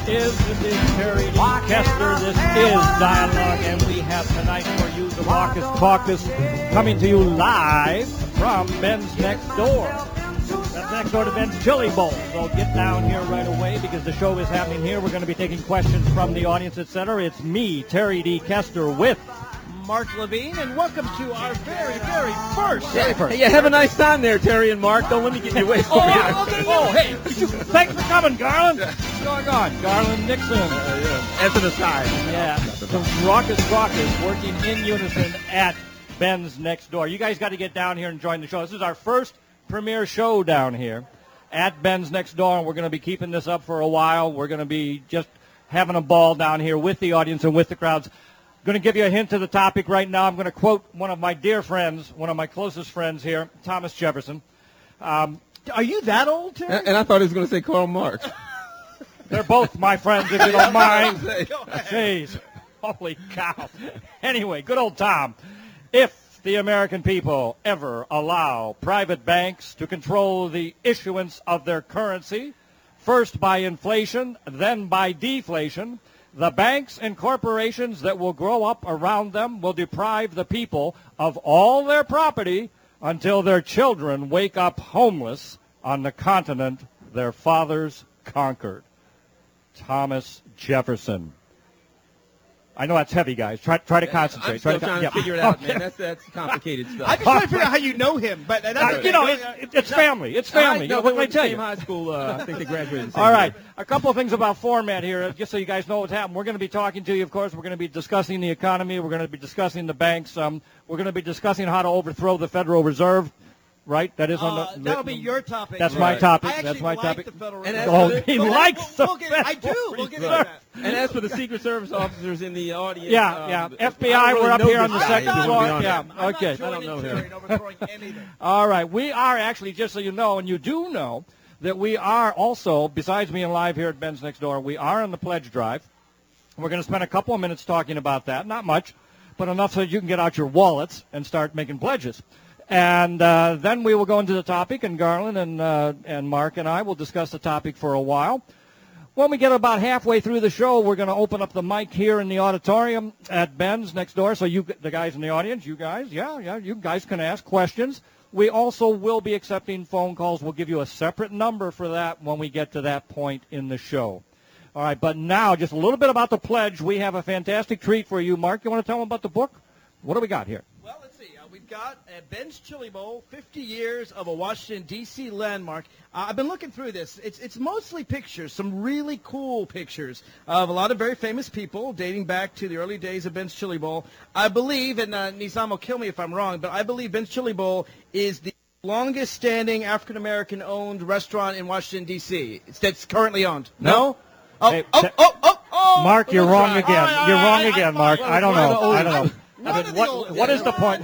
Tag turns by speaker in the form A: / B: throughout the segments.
A: This is Terry D. Kessler. This is Dialogue, and we have tonight for you the Raucous Caucus coming to you live from Ben's Next Door. That's next door to Ben's Chili Bowl. So get down here right away because the show is happening here. We're going to be taking questions from the audience, etc. It's me, Terry D. Kessler, with
B: Mark Levine, and welcome to our very first.
C: Hey, have a nice time there, Terry and Mark. Don't let me get you away from
A: hey, thanks for coming, Garland. What's going on? Garland Nixon.
C: As an aside.
A: Yeah, the Raucous Caucus working in unison at Ben's Next Door. You guys got to get down here and join the show. This is our first premiere show down here at Ben's Next Door, and we're going to be keeping this up for a while. We're going to be just having a ball down here with the audience and with the crowds. Going to give you a hint to the topic right now. I'm going to quote one of my dear friends, one of my closest friends here, Thomas Jefferson.
B: Are you that old, Terry?
C: And I thought he was going to say Karl Marx.
A: They're both my friends, if you don't mind. Jeez. Holy cow. Anyway, good old Tom. If the American people ever allow private banks to control the issuance of their currency, first by inflation, then by deflation, the banks and corporations that will grow up around them will deprive the people of all their property until their children wake up homeless on the continent their fathers conquered. Thomas Jefferson. I know that's heavy, guys. Try to concentrate.
C: I'm still trying to figure it out, man. That's complicated stuff.
B: I'm just trying to figure out how you know him, but that's
A: it's family. It's family.
C: No,
A: what can I tell you?
C: High school. I think they graduated.
A: All right. A couple of things about format here, just so you guys know what's happening. We're going to be talking to you, of course. We're going to be discussing the economy. We're going to be discussing the banks. We're going to be discussing how to overthrow the Federal Reserve. Right? That is on the.
B: That'll be your topic.
A: That's my topic.
B: That's
A: my
B: topic.
A: The
B: Federal
A: Reserve. He likes the
B: I do. We'll get into that.
C: And as for the Secret Service officers in the audience,
A: FBI, we're up here on the second floor. Yeah, okay.
B: I don't know him.
A: All right, we are actually, just so you know, and you do know, that we are also, besides being live here at Ben's Next Door, we are on the pledge drive. We're going to spend a couple of minutes talking about that. Not much, but enough so you can get out your wallets and start making pledges. And then we will go into the topic, and Garland and Mark and I will discuss the topic for a while. When we get about halfway through the show, we're going to open up the mic here in the auditorium at Ben's Next Door. So you, the guys in the audience, you guys, you guys can ask questions. We also will be accepting phone calls. We'll give you a separate number for that when we get to that point in the show. All right, but now just a little bit about the pledge. We have a fantastic treat for you. Mark, you want to tell them about the book? What do we got here?
B: Well, let's see. We've got Ben's Chili Bowl, 50 years of a Washington, D.C. landmark. I've been looking through this. It's mostly pictures, some really cool pictures of a lot of very famous people dating back to the early days of Ben's Chili Bowl. I believe, and Nizam will kill me if I'm wrong, but I believe Ben's Chili Bowl is the longest-standing African-American-owned restaurant in Washington, D.C. That's currently owned. No?
A: Hey, Mark, you're wrong again. You're wrong again, Mark. I don't know. What is the point?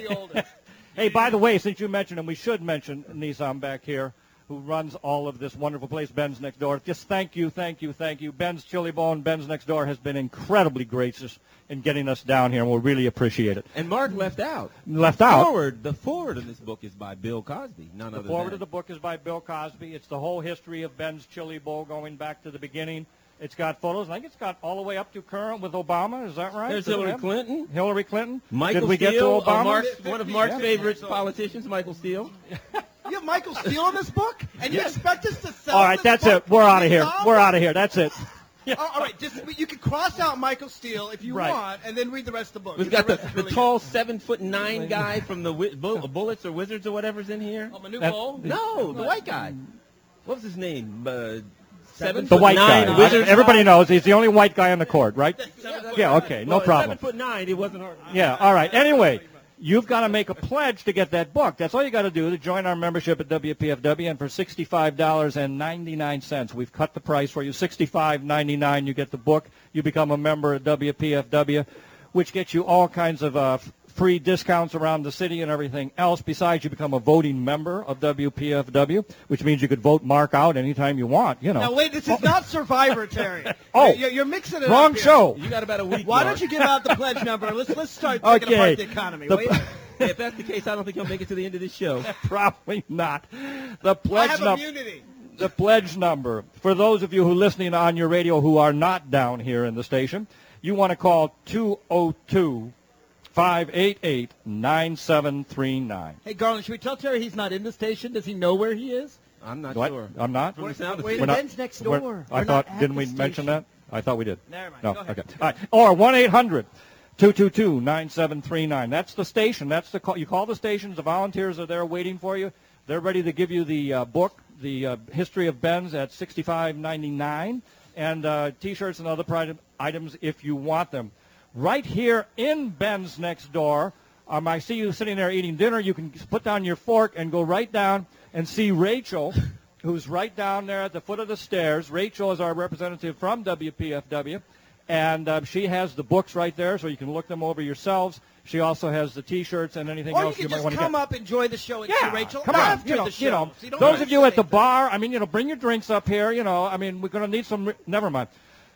A: Hey, by the way, since you mentioned him, we should mention Nizam back here, who runs all of this wonderful place, Ben's Next Door. Just thank you. Ben's Chili Bowl and Ben's Next Door has been incredibly gracious in getting us down here, and we'll really appreciate it.
C: And Mark left out. The forward of this book is by Bill Cosby. The
A: forward of the book is by Bill Cosby. It's the whole history of Ben's Chili Bowl going back to the beginning. It's got photos. I think it's got all the way up to current with Obama. Is that right?
C: There's Hillary Clinton.
A: Michael
C: Did
A: we
C: Steele,
A: get to Obama?
C: One of Mark's favorite politicians, Michael Steele.
B: You have Michael Steele in this book? And you expect us to sell
A: All right, that's it. We're out of here. That's it.
B: Yeah. All right, you can cross out Michael Steele if you want, and then read the rest of the book.
C: We've got the tall 7'9" guy from the Bullets or Wizards or whatever's in here.
B: Manute Bol?
C: No, the white guy. What was his name?
A: The white guy.
C: Wizards.
A: Everybody knows he's the only white guy on the court, right? Yeah, okay, no problem.
C: 7'9", he wasn't hard.
A: Yeah, all right. Anyway, you've got to make a pledge to get that book. That's all you got to do to join our membership at WPFW. And for $65.99, we've cut the price for you. $65.99, you get the book. You become a member at WPFW, which gets you all kinds of free discounts around the city and everything else. Besides, you become a voting member of WPFW, which means you could vote Mark out anytime you want.
B: Now, wait, this is not Survivor, Terry. You're mixing it
A: wrong
B: up
A: show.
C: You got about a week.
B: Why don't you give out the pledge number? Let's start taking apart the economy.
C: If that's the case, I don't think he'll make it to the end of this show.
A: Probably not. The pledge
B: I have immunity.
A: The pledge number, for those of you who are listening on your radio who are not down here in the station, you want to call 202-588-9739.
B: Hey, Garland, should we tell Terry he's not in the station? Does he know where he is?
C: I'm not
A: What?
C: sure.
A: I'm not?
C: From the sound of
B: Wait,
C: it.
A: We're not-
B: Ben's next door.
A: I
B: We're
A: thought,
B: not at
A: didn't
B: the
A: we mention
B: station.
A: that? I thought we did.
B: Never mind.
A: No,
B: Go ahead.
A: okay. All right. Or 1-800-222-9739. That's the station. That's the call. You call the stations. The volunteers are there waiting for you. They're ready to give you the book, the History of Ben's at $65.99, and T-shirts and other items if you want them. Right here in Ben's next door, I see you sitting there eating dinner. You can put down your fork and go right down and see Rachel, who's right down there at the foot of the stairs. Rachel is our representative from WPFW, and she has the books right there, so you can look them over yourselves. She also has the T-shirts and anything
B: Or you
A: else
B: can
A: might
B: just
A: want to
B: come
A: get.
B: up, enjoy the show, and see Rachel
A: come on.
B: after the show. So you don't
A: Those
B: have
A: of
B: to
A: you
B: say
A: at the
B: anything.
A: bar, bring your drinks up here. We're going to need some. Never mind.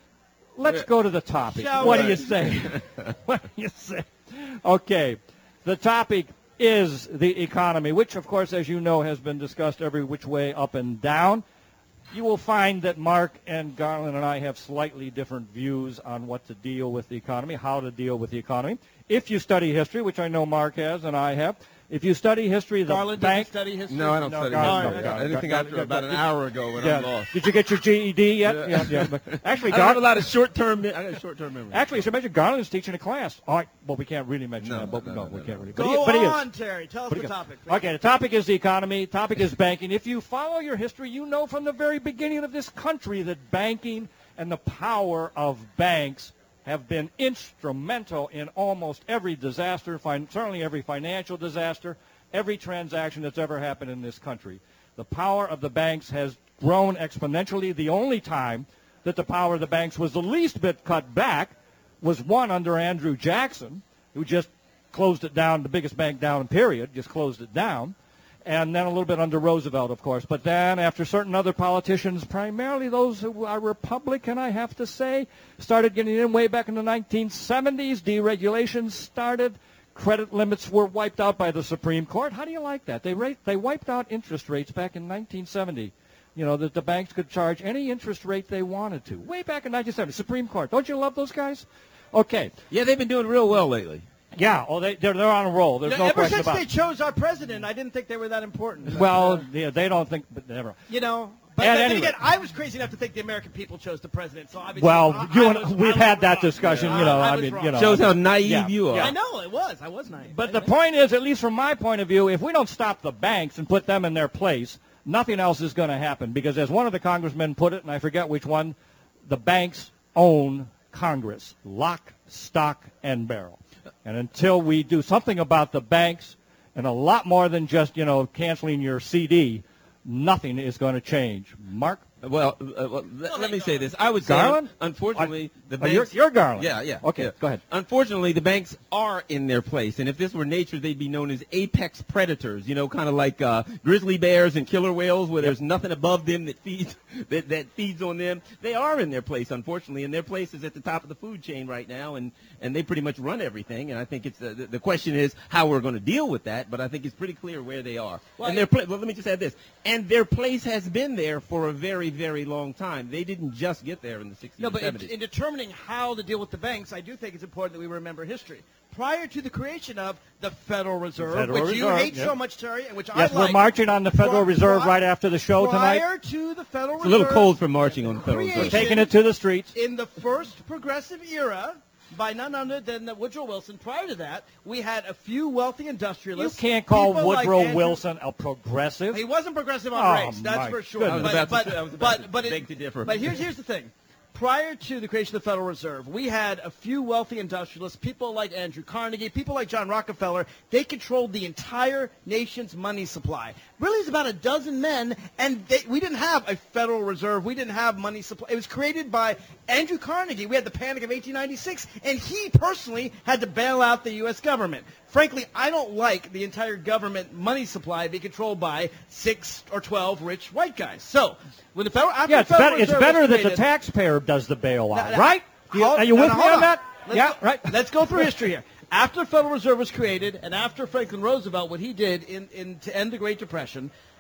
A: Let's go to the topic.
B: Shall
A: What
B: we?
A: do you say? What do you say? Okay. The topic is the economy, which, of course, as you know, has been discussed every which way up and down. You will find that Mark and Garland and I have slightly different views on what to deal with the economy, how to deal with the economy. If you study history, which I know Mark has and I have, if you study history, the
B: Garland
A: bank...
B: didn't study history?
D: No, I don't
A: No,
D: study
A: Garland,
D: history.
A: no, Garland.
D: Anything after about an hour ago when I'm lost.
A: Did you get your GED yet? Yeah. But actually,
C: I have a
A: Garland,
C: lot of short-term. I got a short-term memory.
A: actually, you should mention Garland's teaching a class. All right, well, we can't really mention
D: No,
A: that. But
D: no,
A: we
D: no,
A: can't
D: no.
A: really.
B: Go
A: But he is.
B: on, Terry. Tell us the topic. please.
A: Okay, the topic is the economy. Topic is banking. If you follow your history, you know from the very beginning of this country that banking and the power of banks have been instrumental in almost every disaster, certainly every financial disaster, every transaction that's ever happened in this country. The power of the banks has grown exponentially. The only time that the power of the banks was the least bit cut back was one under Andrew Jackson, who just closed it down, the biggest bank down, period, just closed it down. And then a little bit under Roosevelt, of course. But then after certain other politicians, primarily those who are Republican, I have to say, started getting in way back in the 1970s, deregulation started. Credit limits were wiped out by the Supreme Court. How do you like that? They wiped out interest rates back in 1970. That the banks could charge any interest rate they wanted to. Way back in 1970, Supreme Court. Don't you love those guys? Okay.
C: Yeah, they've been doing real well lately.
A: Yeah. Oh, they're on a roll. There's no
B: Ever
A: question
B: since
A: about
B: they
A: it.
B: chose our president, I didn't think they were that important.
A: Well, yeah, they don't think, but never.
B: But
A: And
B: then
A: anyway.
B: again, I was crazy enough to think the American people chose the president. So obviously,
A: Well, we've had that
B: wrong.
A: discussion.
B: I was wrong.
C: Shows how naive
A: Yeah,
C: you are.
A: yeah.
B: I know it was. I was naive.
A: But the point is, at least from my point of view, if we don't stop the banks and put them in their place, nothing else is going to happen. Because as one of the congressmen put it, and I forget which one, the banks own Congress, lock, stock, and barrel. And until we do something about the banks, and a lot more than just, canceling your CD, nothing is going to change. Mark?
C: Well, let me say this. I would say,
A: Garland?
C: unfortunately, the
A: Oh,
C: banks...
A: you're Garland.
C: Yeah.
A: Okay,
C: yeah.
A: go ahead.
C: Unfortunately, the banks are in their place, and if this were nature, they'd be known as apex predators. Kind of like grizzly bears and killer whales, where there's nothing above them that feeds that feeds on them. They are in their place, unfortunately, and their place is at the top of the food chain right now, and they pretty much run everything. And I think it's the question is how we're going to deal with that. But I think it's pretty clear where they are.
B: Well,
C: And let me just add this: and their place has been there for a very, very long time. They didn't just get there in the 60s
B: No,
C: and
B: but
C: 70s.
B: in determining how to deal with the banks, I do think it's important that we remember history. Prior to the creation of the Federal Reserve,
A: Federal
B: which you
A: Reserve,
B: hate
A: yep.
B: so much, Terry, and which
A: Yes,
B: I like.
A: we're marching on the Federal Reserve right after the show tonight.
B: Prior to the Federal
C: It's
B: Reserve,
C: a little cold for marching on the Federal
B: Creation.
C: Reserve.
A: Taking it to the streets.
B: in the first progressive era, by none other than Woodrow Wilson. Prior to that, we had a few wealthy
A: You
B: industrialists.
A: can't call
B: people like
A: Woodrow
B: Andrew-
A: Wilson a progressive.
B: He wasn't progressive on
A: Oh,
B: race, that's
A: my
B: for sure.
A: goodness.
C: I was about to beg to differ.
B: But here's the thing. Prior to the creation of the Federal Reserve, we had a few wealthy industrialists, people like Andrew Carnegie, people like John Rockefeller. They controlled the entire nation's money supply. Really, it's about a dozen men, and we didn't have a Federal Reserve. We didn't have money supply. It was created by Andrew Carnegie. We had the Panic of 1896, and he personally had to bail out the U.S. government. Frankly, I don't like the entire government money supply being controlled by 6 or 12 rich white guys. So, when the Federal, after
A: Yeah,
B: the
A: it's
B: Federal
A: better, it's
B: Reserve
A: better
B: was
A: that the
B: created-
A: taxpayer does the bailout,
B: Now,
A: right? Are you with me
B: hold
A: on that?
B: Let's go,
A: right.
B: Let's go through history here. After the Federal Reserve was created, and after Franklin Roosevelt, what he did to end the Great Depression,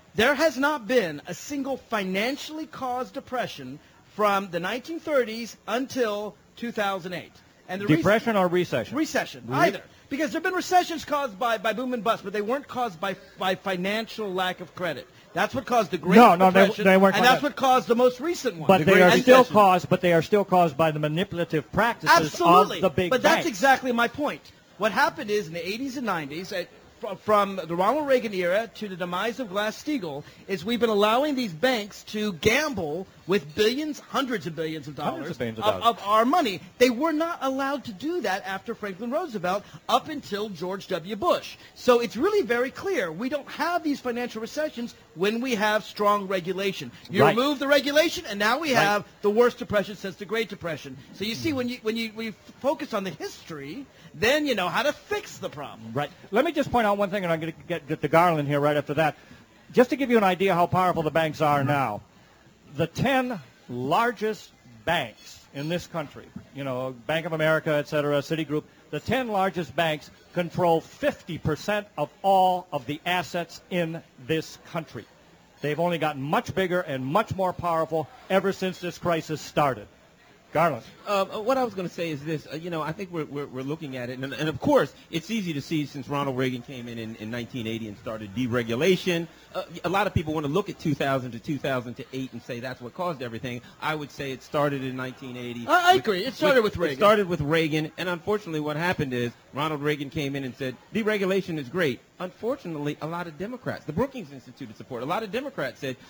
B: There has not been a single financially caused depression from the 1930s until 2008. And the
A: Depression or recession?
B: Recession, either. Because there have been recessions caused by boom and bust, but they weren't caused by financial lack of credit. That's what caused the Great Depression,
A: they weren't.
B: and that's what caused the most recent one.
A: But they are still caused. But they are still caused by the manipulative practices of the big
B: But
A: banks.
B: that's exactly my point. What happened is in the 80s and 90s, from the Ronald Reagan era to the demise of Glass-Steagall, is we've been allowing these banks to gamble with billions, hundreds of billions of dollars of our money. They were not allowed to do that after Franklin Roosevelt up until George W. Bush. So it's really very clear. We don't have these financial recessions when we have strong regulation. You remove the regulation, and now we have the worst depression since the Great Depression. So you see, when you focus on the history, then you know how to fix the problem.
A: Right. Let me just point out one thing, and I'm going to get to Garland here right after that. Just to give you an idea how powerful the banks are now, the 10 largest banks in this country, Bank of America, et cetera, Citigroup, the 10 largest banks control 50% of all of the assets in this country. They've only gotten much bigger and much more powerful ever since this crisis started. Garland.
C: What I was going to say is this. I think we're looking at it, and of course, it's easy to see since Ronald Reagan came in 1980 and started deregulation. A lot of people want to look at 2000 to 2008 and say that's what caused everything. I would say it started in 1980.
B: I agree. It started with Reagan.
C: It started with Reagan, and unfortunately what happened is Ronald Reagan came in and said deregulation is great. Unfortunately, a lot of Democrats, the Brookings Institute of Support, a lot of Democrats said,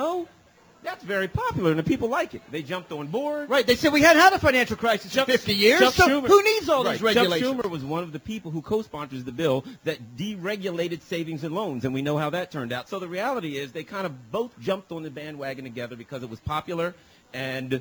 C: that's very popular, and the people like it. They jumped on board.
B: Right. They said we hadn't had a financial crisis in 50 years, so who needs all these regulations?
C: Chuck Schumer was one of the people who co-sponsors the bill that deregulated savings and loans, and we know how that turned out. So the reality is they kind of both jumped on the bandwagon together because it was popular, and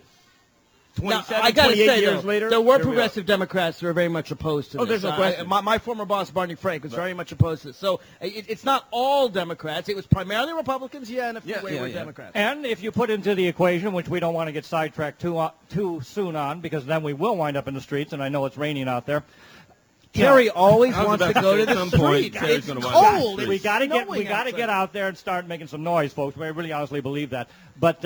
C: 28 years later,
B: there were progressive Democrats who were very much opposed to this.
C: There's no question.
B: My former boss, Barney Frank, was very much opposed to this. So it's not all Democrats. It was primarily Republicans, and a few wayward Democrats.
A: And if you put into the equation, which we don't want to get sidetracked too soon on, because then we will wind up in the streets, and I know it's raining out there.
B: Terry always wants to go to the street. It's cold.
A: We got to get out there and start making some noise, folks. I really honestly believe that. But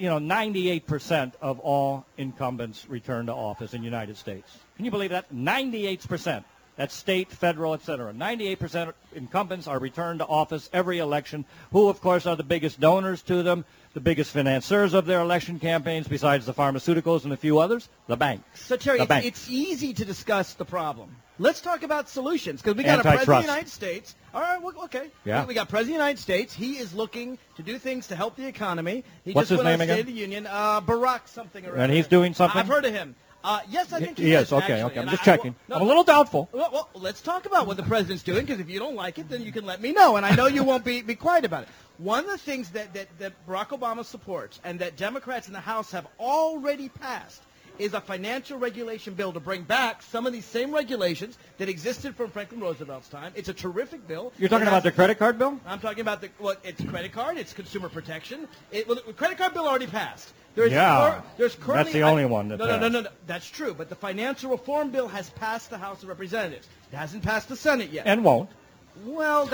A: 98% of all incumbents return to office in the United States. Can you believe that? 98%. That's state, federal, et cetera. 98% of incumbents are returned to office every election, who, of course, are the biggest donors to them, the biggest financiers of their election campaigns, besides the pharmaceuticals and a few others, the banks.
B: So, Terry, it's easy to discuss the problem. Let's talk about solutions, because we got a president of the United States. All right, okay.
A: Yeah.
B: We got president of the United States. He is looking to do things to help the economy.
A: What's his name again?
B: State of the Union, Barack something or other.
A: And he's doing something?
B: I've heard of him. Yes, I think he
A: is.
B: is.
A: Okay.
B: Actually.
A: I'm just checking. I'm a little doubtful.
B: Well, let's talk about what the president's doing, because if you don't like it, then you can let me know, and I know you won't be quiet about it. One of the things that Barack Obama supports and that Democrats in the House have already passed is a financial regulation bill to bring back some of these same regulations that existed from Franklin Roosevelt's time. It's a terrific bill.
A: You're talking about the credit card bill?
B: I'm talking about it's credit card, it's consumer protection. The credit card bill already passed. There's currently,
A: that's the only one that
B: passed. No. That's true, but the financial reform bill has passed the House of Representatives. It hasn't passed the Senate yet.
A: And won't.
B: Well,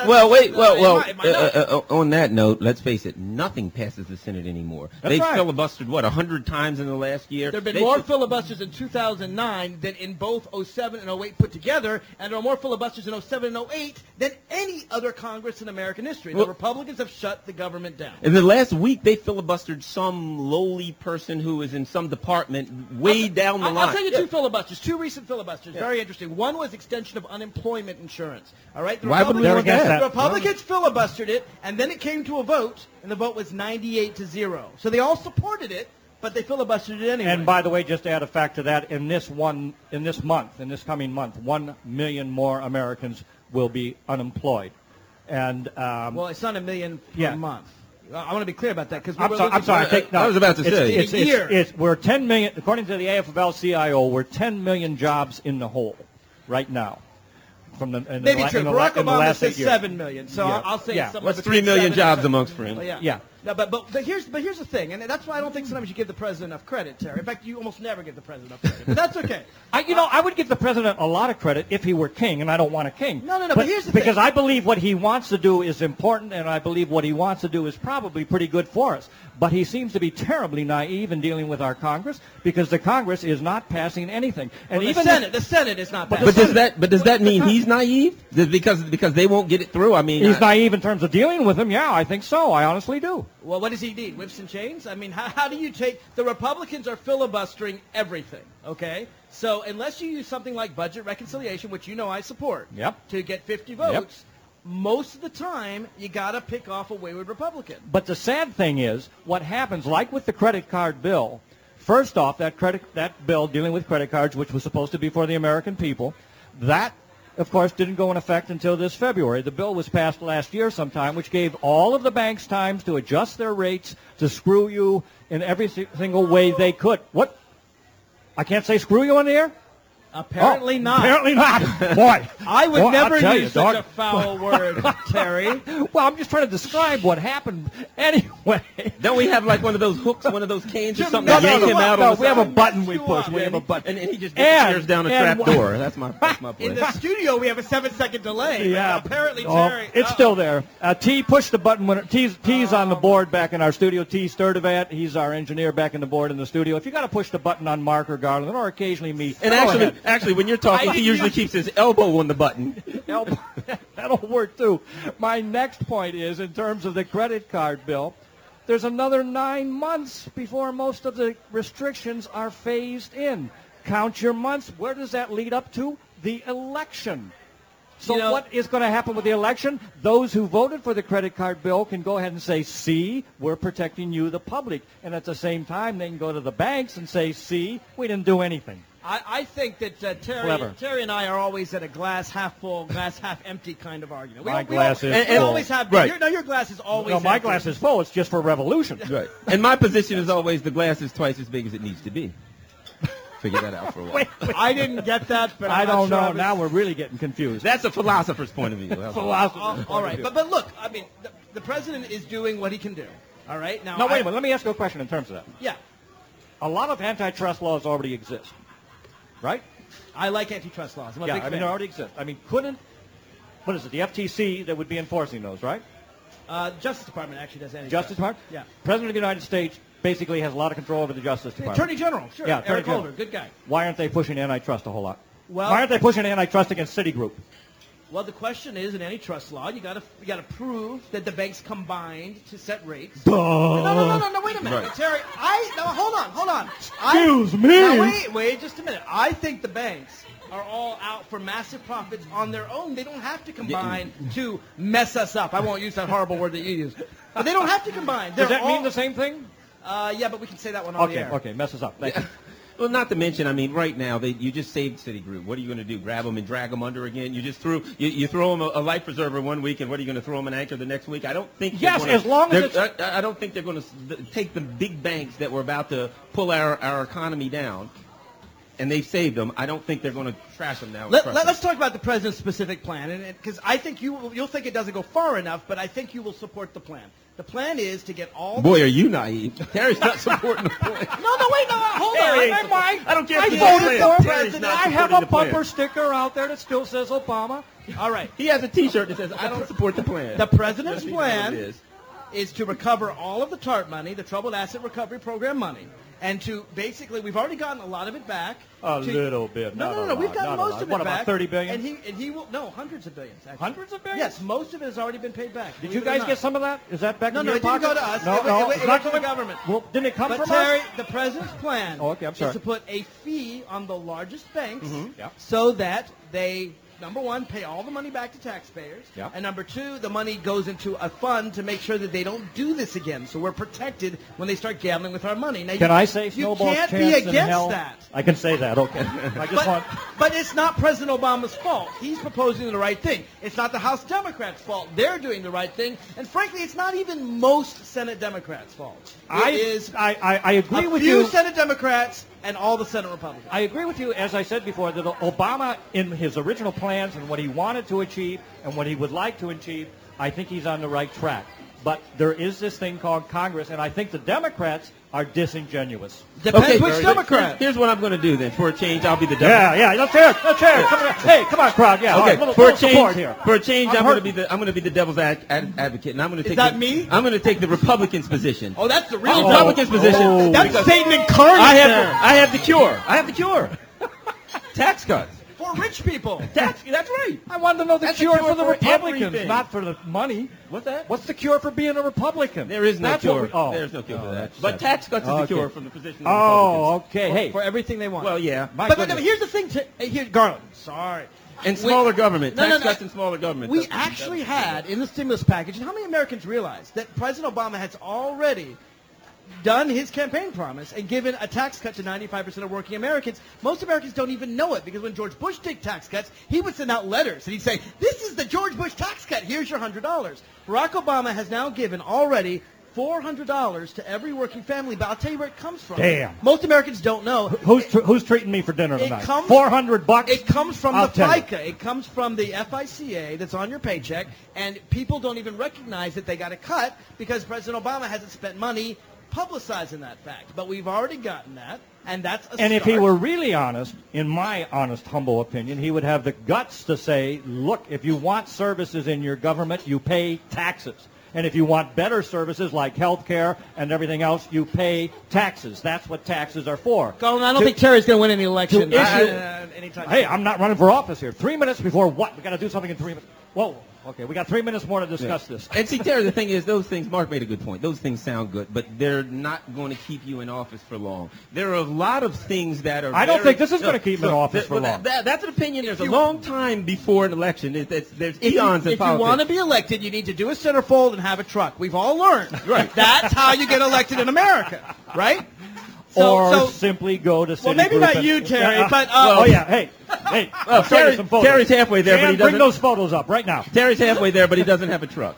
C: on that note, let's face it, nothing passes the Senate anymore. They've filibustered, 100 times in the last year?
B: There have been more filibusters in 2009 than in both 07 and 08 put together, and there are more filibusters in 07 and 08 than any other Congress in American history. The Republicans have shut the government down.
C: In the last week, they filibustered some lowly person who is in some department way down the line.
B: I'll tell you two filibusters, two recent filibusters. Yeah. Very interesting. One was extension of unemployment insurance. All right? The Republicans filibustered it, and then it came to a vote, and the vote was 98-0. So they all supported it, but they filibustered it anyway.
A: And by the way, just to add a fact to that, in this coming month, 1 million more Americans will be unemployed. And
B: well, it's not a million per month. I want to be clear about that, because
C: I was about to say
A: we're 10 million. According to the AFL-CIO, we're 10 million jobs in the hole right now.
B: Maybe true. Barack Obama says 7 million, so I'll say something.
C: What's 3 million jobs amongst friends?
B: Yeah. No, but here's the thing, and that's why I don't think sometimes you give the president enough credit, Terry. In fact, you almost never give the president enough credit. But that's okay.
A: I would give the president a lot of credit if he were king, and I don't want a king.
B: No. But here's the thing.
A: Because I believe what he wants to do is important, and I believe what he wants to do is probably pretty good for us. But he seems to be terribly naive in dealing with our Congress because the Congress is not passing anything. And
B: Well,
A: even
B: the Senate is not passing.
C: But does that mean he's naive? Because they won't get it through? I mean,
A: he's naive in terms of dealing with them. Yeah, I think so. I honestly do.
B: Well, what does he need? Whips and chains? I mean, how do you take the Republicans are filibustering everything? Okay, so unless you use something like budget reconciliation, which you know I support,
A: Yep.
B: to get 50 votes.
A: Yep.
B: Most of the time, you got to pick off a wayward Republican.
A: But the sad thing is, what happens, like with the credit card bill, first off, that bill dealing with credit cards, which was supposed to be for the American people, that, of course, didn't go in effect until this February. The bill was passed last year sometime, which gave all of the banks time to adjust their rates, to screw you in every single way they could. What? I can't say screw you on the air?
B: Apparently not.
A: Apparently not. Boy.
B: I would
A: Boy,
B: never
A: I'll tell
B: use
A: you,
B: such
A: dog.
B: a foul word, Terry.
A: Well, I'm just trying to describe what happened anyway.
C: don't we have like one of those hooks, one of those canes or something
A: No,
C: that yank him out on the
A: we have a
C: side?
A: button we push. We have a button.
C: And he just tears down a trap door. That's my
B: In
C: place.
B: the studio, we have a 7-second delay.
A: Yeah,
B: but apparently,
A: oh,
B: Terry.
A: it's still there. T, push the button when T's on the board back in our studio. T Sturdivant, he's our engineer back in the board in the studio. If you got to push the button on Mark or Garland, or occasionally me,
C: And
A: go
C: actually, when you're talking, he usually keeps his elbow on the button.
A: ahead. That'll work too. My next point is, in terms of the credit card bill, there's another 9 months before most of the restrictions are phased in. Count your months. Where does that lead up to? The election. So
B: You know-
A: what is going to happen with the election? Those who voted for the credit card bill can go ahead and say, see, we're protecting you, the public. And at the same time, they can go to the banks and say, see, we didn't do anything.
B: I think that
A: Clever.
B: Terry and I are always at a glass half full, glass half empty kind of argument.
A: My glass is
B: we
A: full.
B: always have.
C: Right.
B: Your glass is always.
A: Well, my
B: empty.
A: glass is full. It's just for revolution.
C: Right. And my position is always the glass is twice as big as it needs to be. Figure that out for a while.
A: Wait,
B: I didn't get that, but
A: I
B: I'm
A: don't
B: not sure
A: know.
B: I was-
A: Now we're really getting confused.
C: That's a philosopher's point of view.
B: All right, but look, I mean, the president is doing what he can do. All right, now.
A: No, wait a minute. Let me ask you a question in terms of that.
B: Yeah,
A: A lot of antitrust laws already exist, right?
B: I like antitrust laws. I'm a
A: Yeah,
B: big
A: I mean,
B: fan.
A: they already exist. I mean, what is it, the FTC that would be enforcing those, right?
B: Justice Department actually does antitrust.
A: Justice Department?
B: Yeah.
A: President of the United States basically has a lot of control over the Justice Department.
B: Attorney General, sure.
A: Yeah, Attorney
B: Eric
A: General.
B: Holder, good guy.
A: Why aren't they pushing antitrust a whole lot?
B: Well-
A: Why aren't they pushing antitrust against Citigroup?
B: Well, the question is, in antitrust law, you got to prove that the banks combined to set rates.
A: Duh.
B: No, wait a minute,
C: Right.
B: Terry. Hold on.
A: Excuse me.
B: Now, wait, just a minute. I think the banks are all out for massive profits on their own. They don't have to combine to mess us up. I won't use that horrible word that you use. But they don't have to combine.
A: Does
B: They're
A: that mean
B: all-
A: the same thing?
B: Yeah, but we can say that one on the air.
A: Okay, messes up. Thank you.
C: Well, not to mention, I mean, right now you just saved Citigroup. What are you going to do? Grab them and drag them under again? You just threw them a life preserver one week, and what are you going to throw them an anchor the next week? I don't think.
A: Yes, as long as
C: I don't think they're going to take the big banks that were about to pull our economy down, and they've saved them. I don't think they're going to trash them now.
B: Let's talk about the president's specific plan, because I think you'll think it doesn't go far enough, but I think you will support the plan. The plan is to get all.
C: Boy, are you naive? Terry's not supporting the plan.
B: No, hold
C: Terry
B: on.
C: ain't I don't care.
A: I
C: if he's
A: voted
C: the
A: for him.
C: Terry's not
A: I have
C: supporting
A: a
C: the plan.
A: bumper sticker out there that still says Obama.
B: All right.
C: He has a T-shirt that says, "I don't support the plan."
B: The president's
C: That's what it
B: plan
C: is.
B: is to recover all of the TARP money, the Troubled Asset Recovery Program money, and to basically, we've already gotten a lot of it back.
A: A little bit.
B: No. We've gotten most of it
A: What,
B: back.
A: about 30 billion?
B: And he will hundreds of billions. Actually.
A: Hundreds of billions?
B: Yes, most of it has already been paid back.
A: Did
B: believe
A: you
B: it or
A: guys
B: not.
A: get some of that? Is that back
B: No,
A: in
B: no,
A: your
B: it didn't
A: pocket?
B: go to us.
A: No,
B: It
A: no,
B: went
A: it's not
B: to the
A: coming-
B: government.
A: Well, didn't it come
B: But
A: from
B: Terry,
A: us?
B: the president's plan
A: Oh, okay, I'm sorry.
B: is to put a fee on the largest banks
A: Yeah.
B: so that they, number one, pay all the money back to taxpayers,
A: Yeah.
B: and number two, the money goes into a fund to make sure that they don't do this again. So we're protected when they start gambling with our money. Now,
A: Can I say
B: you
A: snowball's
B: can't
A: chance
B: be
A: in
B: against
A: hell?
B: that.
A: I can say that, okay. I just want...
B: But it's not President Obama's fault. He's proposing the right thing. It's not the House Democrats' fault. They're doing the right thing. And frankly, it's not even most Senate Democrats' fault. It is
A: I agree
B: a
A: with
B: few
A: you.
B: Senate Democrats and all the Senate Republicans.
A: I agree with you, as I said before, that Obama, in his original plans and what he wanted to achieve and what he would like to achieve, I think he's on the right track. But there is this thing called Congress, and I think the Democrats are disingenuous.
B: Depends
C: Okay,
B: which
C: very good.
B: Democrat.
C: Here's what I'm going to do then. For a change, I'll be the Democrat.
A: Yeah, let's hear it. Let's hear it. Come on. Hey, come on, crowd. Yeah, all
C: Okay,
A: right, little
C: for a
A: support
C: change,
A: here.
C: I'm going to be the devil's advocate, and I'm going to take.
B: that me?
C: I'm going to take the Republicans' position.
B: Oh, that's the
C: The
B: real
C: Republicans' position.
B: That's
C: because
B: Satan incarnate
C: I
B: there.
C: have the cure. I have the cure. Tax cuts.
B: For rich people.
C: That's right.
A: I wanted to know the
C: That's
A: cure
C: the cure
A: for the
C: for
A: Republicans,
C: everything.
A: not for the money.
C: What's that?
A: What's the cure for being a Republican?
C: There is no
A: That's
C: cure.
A: what
C: There's no cure for that.
A: that's
C: But tax cuts is the
A: Okay.
C: cure from the position of
A: Oh,
C: Republicans.
A: okay. Hey,
B: For everything they want.
C: Well, yeah.
A: my
B: but
A: goodness.
B: here's the thing. Here, Garland. Sorry.
C: And smaller government.
B: No,
C: Tax
B: no, no.
C: cuts and smaller government.
B: We
C: That's-
B: actually had in the stimulus package, and how many Americans realize that President Obama has already done his campaign promise and given a tax cut to 95% of working Americans? Most Americans don't even know it because when George Bush did tax cuts, he would send out letters and he'd say, "This is the George Bush tax cut. Here's your $100." Barack Obama has now given already $400 to every working family, but I'll tell you where it comes from.
A: Damn.
B: Most Americans don't know.
A: Who's treating me for dinner
B: It
A: tonight?
B: comes-
A: $400.
B: It comes from
A: I'll
B: the
A: tell you.
B: FICA. It comes from the FICA that's on your paycheck, and people don't even recognize that they got a cut because President Obama hasn't spent money publicizing that fact. But we've already gotten that, and that's a
A: And if he
B: start.
A: were really honest, in my honest, humble opinion, he would have the guts to say, look, if you want services in your government, you pay taxes. And if you want better services like health care and everything else, you pay taxes. That's what taxes are for.
B: Colin, I don't think Terry's going to win any election
A: to issue-
B: anytime
A: Hey,
B: soon.
A: I'm not running for office here. 3 minutes before what? We got to do something in 3 minutes. Whoa. Okay, we got 3 minutes more to discuss this.
C: And see, Terry, the thing is, those things, Mark made a good point. Those things sound good, but they're not going to keep you in office for long. There are a lot of things that are
A: I don't
C: very-
A: think this is going to keep him in office for
C: well,
A: long.
C: That's an opinion. There's a long time before an election. There's eons in
B: If you
C: politics.
B: want to be elected, you need to do a centerfold and have a truck. We've all learned. Right. That's how you get elected in America, right?
A: Or simply go to Citigroup.
B: Well, maybe not
A: and-
B: you, Terry,
A: Yeah,
B: but
A: oh yeah, hey, I'll show you some photos.
C: Terry's halfway there, but
A: Jan,
C: he
A: bring
C: doesn't.
A: those photos up right now.
C: Terry's halfway there, but he doesn't have a truck.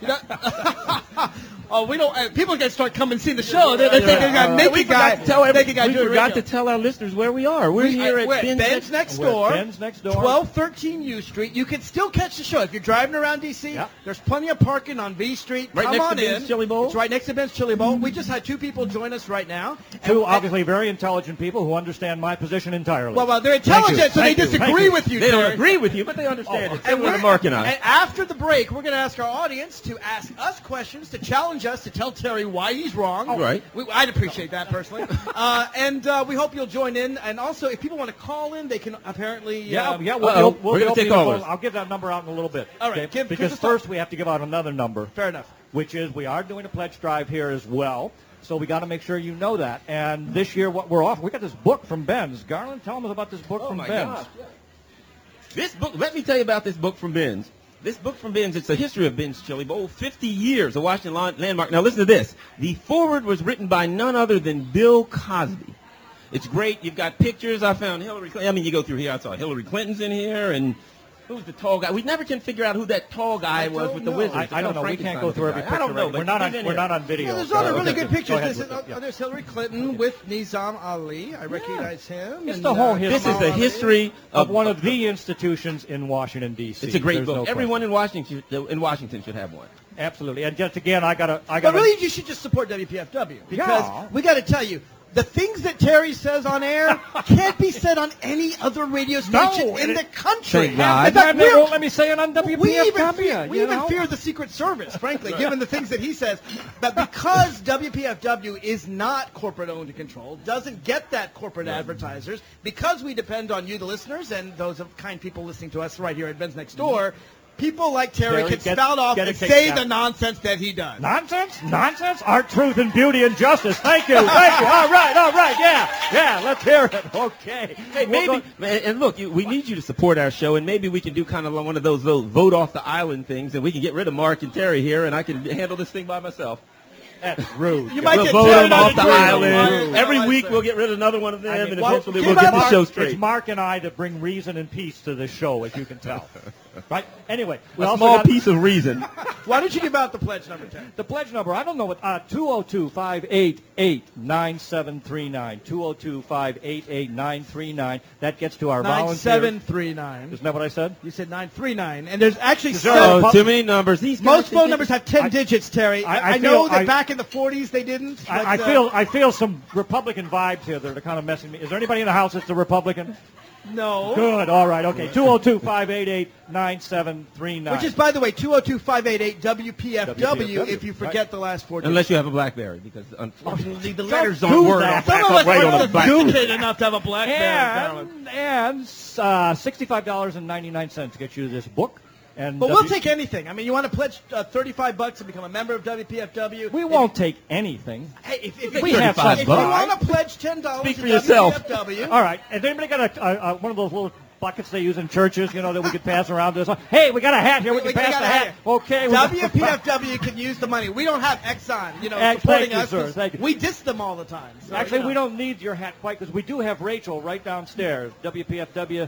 B: Oh, we don't. People are going to start coming and see the show. They think they got naked guy. Naked guy
C: We
B: doing
C: forgot
B: radio.
C: to tell our listeners where we are. We're here at
B: Ben's next
A: We're at
B: door.
A: Ben's next door.
B: 1213 U Street. You can still catch the show if you're driving around D.C.
A: Yeah.
B: There's plenty of parking on V Street.
C: Right
B: Come
C: next to
B: on
C: Ben's
B: in.
C: Chili Bowl?
B: It's right next to Ben's Chili Bowl. We just had two people join us right now.
A: Two
B: And-
A: obviously very intelligent people who understand my position entirely.
B: Well, they're
A: Thank you.
B: intelligent, so they
A: Thank you. Thank
B: disagree
A: you.
B: with you.
C: They don't
B: Terry.
C: agree with you, but they understand it.
B: And
C: Similar to Mark and I.
B: and after the break, we're going to ask our audience to ask us questions, to challenge us, to tell Terry why he's wrong.
C: Right.
B: I'd appreciate that personally. And we hope you'll join in. And also, if people want to call in, they can apparently.
A: Yeah,
C: Uh-oh.
A: we'll
C: We're
A: be
C: gonna take
A: opening the phone.
C: callers.
A: I'll give that number out in a little bit.
B: All right,
A: okay?
B: give
A: Because
B: us a-
A: first we have to give out another number,
B: Fair enough.
A: which is we are doing a pledge drive here as well. So we got to make sure you know that. And this year, what we're off, we got this book from Ben's. Garland, tell them about this book
C: Oh
A: from
C: my
A: Ben's.
C: gosh. This book, let me tell you about this book from Ben's. This book from Ben's, it's a history of Ben's Chili Bowl, 50 years, a Washington landmark. Now listen to this. The foreword was written by none other than Bill Cosby. It's great. You've got pictures. I found Hillary Clinton. I mean, you go through here, I saw Hillary Clinton's in here, and who's the tall guy? We never can figure out who that tall guy was with the wizard.
A: I don't know. We can't go through every picture.
C: I don't know.
A: right?
C: but
A: We're not on.
C: he's in
A: We're
C: here.
A: not on video.
B: Well, there's other really
A: Okay.
B: good
A: Go
B: pictures.
A: ahead
B: This
A: with it, yeah.
B: There's Hillary Clinton with Nizam Ali. I recognize him.
A: It's
B: and,
A: the whole
C: This
A: history.
C: is the history
A: of one of the institutions in Washington D.C.
C: It's a great
A: There's
C: book.
A: no
C: Everyone
A: question.
C: in Washington should have one.
A: Absolutely. And just again, I got
B: But really, you should just support WPFW because
A: Yeah.
B: we got to tell you, the things that Terry says on air can't be said on any other radio station in the country.
C: Thank God.
B: In fact,
A: And they won't let me say it on WPFW.
B: we even fear the Secret Service, frankly, given the things that he says. But because WPFW is not corporate-owned and controlled, doesn't get that corporate advertisers, because we depend on you, the listeners, and those of kind people listening to us right here at Ben's Next Door, people like Terry can spout off and say the nonsense that he does.
A: Nonsense? Nonsense? Art, truth, and beauty and justice. Thank you. Thank you. All right. Yeah, let's hear it. Okay.
C: Hey, maybe, and look, we need you to support our show, and maybe we can do kind of one of those vote off the island things, and we can get rid of Mark and Terry here, and I can handle this thing by myself.
A: That's rude.
B: You might
C: We'll
B: get
C: vote
B: Terry
C: them
B: on
C: off the
B: Twitter.
C: island. Every
B: I
C: week
B: say.
C: we'll get rid of another one of them,
A: I mean,
C: and
A: well,
C: eventually
B: give
C: we'll get
B: up
C: the
B: Mark.
C: show
A: It's
C: straight.
A: Mark and I that bring reason and peace to this show, as you can tell. Right? Anyway, we
C: A
A: also
C: small
A: got
C: piece of reason.
B: Why don't you give out the pledge number, Terry?
A: the pledge number. I don't know what 202-588-9739. 202-588-939. That gets to our volunteers.
B: 9739.
A: Isn't that what I said?
B: You said 939, and there's actually
A: Is there
B: seven.
C: Oh, too many numbers. These
B: Most
C: guys
B: phone
C: think
B: numbers have 10 digits, Terry.
A: I
B: I know
A: feel-
B: that back in the 40s they didn't.
A: I
B: but,
A: feel some Republican vibes here that are kind of messing me. Is there anybody in the house that's a Republican?
B: no.
A: Good. All right. Okay. 202-588-9739.
B: Which is, by the way, 202-588-WPFW
A: WPFW,
B: if you forget the last 4 digits.
C: Unless you have a BlackBerry, because unfortunately the letters
A: do
C: don't work
A: that.
C: off
B: Some
C: back
B: of
C: up
B: us
C: right on
B: are
C: the BlackBerry.
B: sophisticated enough to have a BlackBerry.
A: and $65.99 gets you this book. And
B: But we'll take anything. I mean, you want to pledge $35 and become a member of WPFW?
A: We won't take anything.
B: Hey, if
A: We have some
B: if you
A: bucks.
B: want to pledge $10
C: Speak
B: to
C: for yourself.
B: WPFW,
A: All right. Has anybody got one of those little buckets they use in churches, you know, that we could pass around to us? Hey, we got a hat here. We can pass
B: got
A: the
B: a
A: hat.
B: hat.
A: Okay.
B: WPFW can use the money. We don't have Exxon,
A: Thank
B: supporting
A: you,
B: us.
A: sir.
B: 'Cause
A: Thank you.
B: We diss them all the time. So,
A: Actually, we don't need your hat quite because we do have Rachel right downstairs, WPFW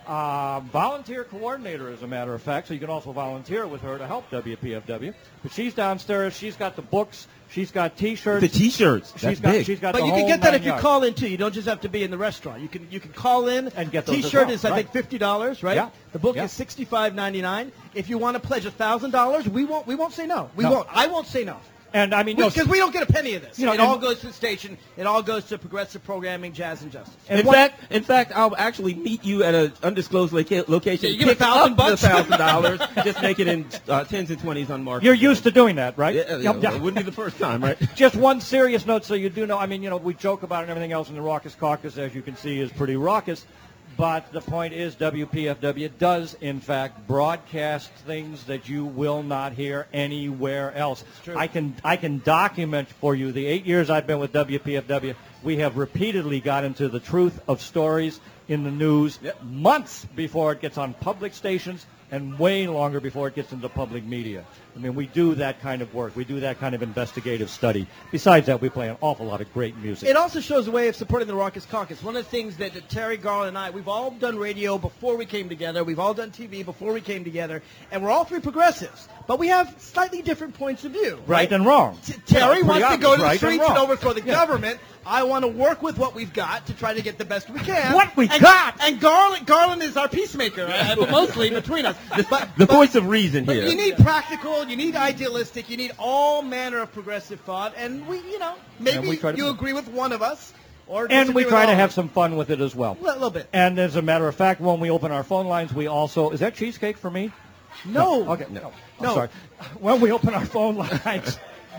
A: volunteer coordinator, as a matter of fact. So you can also volunteer with her to help WPFW. But she's downstairs. She's got the books. She's got T-shirts.
C: The T-shirts. That's
A: She's got.
C: big.
A: She's got.
B: But
A: the
B: you can
A: whole
B: get that
A: 9
B: if you
A: yards.
B: call in too. You don't just have to be in the restaurant. You can call in
A: And get those as
B: T-shirt
A: well,
B: is I
A: right.
B: think $50, right?
A: Yeah.
B: The book
A: Yeah.
B: is $65.99. If you want to pledge $1,000, we won't say no. We
A: No.
B: won't. I won't say no.
A: And I mean,
B: Because we don't get a penny of this.
A: You know,
B: it
A: and-
B: all goes to the station. It all goes to progressive programming, jazz, and justice.
A: and
C: In fact, I'll actually meet you at an undisclosed location.
B: Yeah, you give
C: pick
B: $1,000
C: up the $1,000. Just make it in 10s and 20s on market.
A: you're used to doing that, right?
C: Yeah,
A: Yep,
C: it wouldn't be the first time, right?
A: Just one serious note, so you do know. I mean, we joke about it and everything else, and the Raucous Caucus, as you can see, is pretty raucous. But the point is, WPFW does, in fact, broadcast things that you will not hear anywhere else.
B: true.
A: I can document for you the 8 years I've been with WPFW. We have repeatedly got into the truth of stories in the news months before it gets on public stations and way longer before it gets into public media. I mean, we do that kind of work. We do that kind of investigative study. Besides that, we play an awful lot of great music.
B: It also shows a way of supporting the Raucous Caucus. One of the things that Terry Garland and I, we've all done radio before we came together. We've all done TV before we came together. And we're all three progressives. But we have slightly different points of view.
A: Right and wrong.
B: Terry
A: Yeah,
B: wants to
A: pretty
B: go to the
A: obvious, right and
B: streets and
A: wrong.
B: overthrow the government. I want to work with what we've got to try to get the best we can.
A: What we
B: and,
A: got?
B: And Garland is our peacemaker, but mostly between us.
C: The voice of reason
B: But
C: here.
B: you need practical, you need idealistic, you need all manner of progressive thought, and maybe
A: we try to-
B: you agree with one of us, or
A: And we
B: disagree with
A: try
B: all
A: to
B: of
A: have
B: us.
A: some fun with it as well.
B: A little bit.
A: And as a matter of fact, when we open our phone lines, we also... Is that cheesecake for me?
B: No.
A: Okay.
C: No.
A: I'm
B: No.
A: sorry. When we open our phone lines...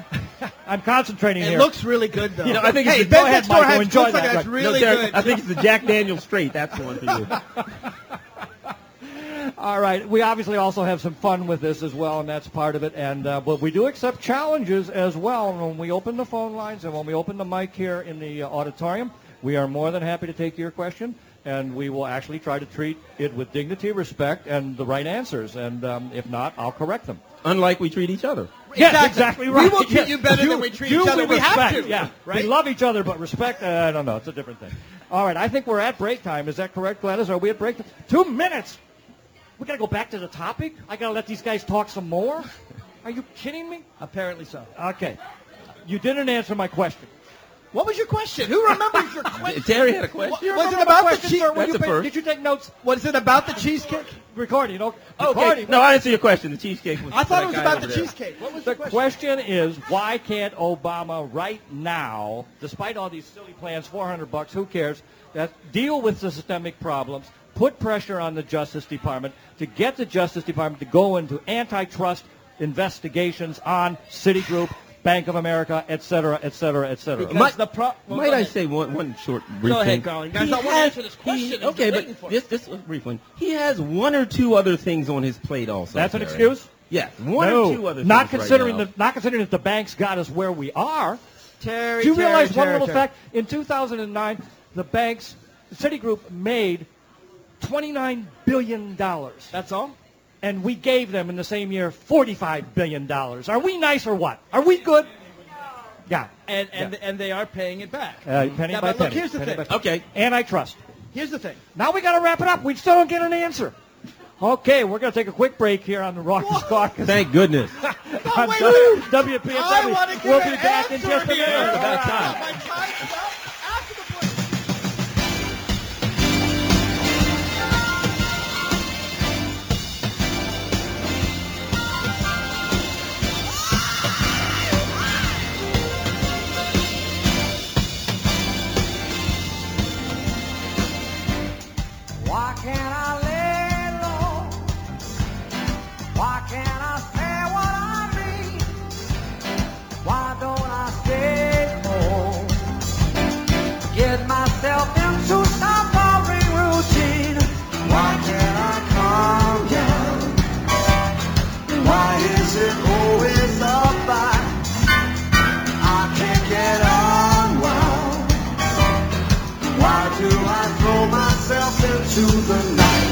A: I'm concentrating
B: It
A: here.
B: looks really good, though.
C: I think it's
B: hey,
C: the-
B: Ben
A: go ahead,
B: next door
A: Michael,
B: has
A: enjoy
B: looks like
A: that.
B: that's
A: Right.
B: really
C: Derek,
B: good.
C: I think it's the Jack Daniels straight. That's the one for you.
A: All right. We obviously also have some fun with this as well, and that's part of it. And but we do accept challenges as well. And when we open the phone lines and when we open the mic here in the auditorium, we are more than happy to take your question, and we will actually try to treat it with dignity, respect, and the right answers. And if not, I'll correct them.
C: Unlike we treat each other.
A: Yes, exactly right.
B: We will treat
A: Yes.
B: you better than we treat
A: You
B: each other.
A: we
B: We have
A: respect,
B: to.
A: Yeah,
B: Right?
A: we love each other, but respect, I don't know. It's a different thing. All right, I think we're at break time. Is that correct, Gladys? Are we at break time? 2 minutes. We got to go back to the topic? I got to let these guys talk some more? Are you kidding me?
B: Apparently so.
A: Okay. You didn't answer my question.
B: What was your question? Who remembers your question?
C: Terry had a question.
A: You
B: Was it
A: remember
B: about
A: my
B: the
A: question,
B: cheese?
A: sir, when
C: That's
A: you
C: a
A: paid-
C: first.
A: Did you take notes?
B: Was it about the cheesecake?
A: Recording.
C: Okay.
A: Recording.
C: No, I answered your question. The cheesecake was.
B: I thought it
C: that
B: was
C: guy
B: about
C: over
B: the
C: there.
B: cheesecake. What was
A: The
B: the question?
A: question is, why can't Obama right now, despite all these silly plans, $400, who cares, that deal with the systemic problems, put pressure on the Justice Department to get the Justice Department to go into antitrust investigations on Citigroup, Bank of America, et cetera, et cetera, et cetera.
B: Because
C: Might-
B: the well,
C: Might
B: go
C: I
B: ahead.
C: say one short brief
B: Go ahead,
C: thing?
B: Garland. You guys
C: He
B: don't want to
C: has-
B: answer this question. I'm
C: Okay,
B: waiting
C: but
B: for it.
C: this brief one. He has one or two other things on his plate also.
A: That's an
C: Terry.
A: excuse?
C: Yes, one
A: No,
C: or two other
A: not
C: things
A: considering
C: right now.
A: not considering that the banks got us where we are.
B: Terry,
A: Do you realize
B: Terry,
A: one little
B: Terry.
A: fact? In 2009, the banks, Citigroup made $29 billion.
B: That's all?
A: And we gave them in the same year $45 billion. Are we nice or what? Are we good? Yeah.
B: And they are paying it back.
A: Penny
B: Now,
A: by
B: but look,
A: penny.
B: here's the
A: Penny
B: thing.
A: by penny.
C: Okay.
A: Antitrust.
B: Here's the thing.
A: Now we got to wrap it up. We still don't get an answer. Okay, we're going to take a quick break here on the Raucous Caucus.
C: Thank goodness.
A: on
B: wait,
A: WPFW.
B: I want to get
A: We'll
B: an
A: be back in
B: answer
A: just a
B: here.
A: minute.
C: It's about
A: All right.
C: time.
B: My time's up. After the break.
E: Why can't I lay low? Why can't I say what I mean? Why don't I stay home? Get myself into some boring routine. Why can't I calm down? Why is it always a fight? I can't get unwound. Why do I throw myself into the night?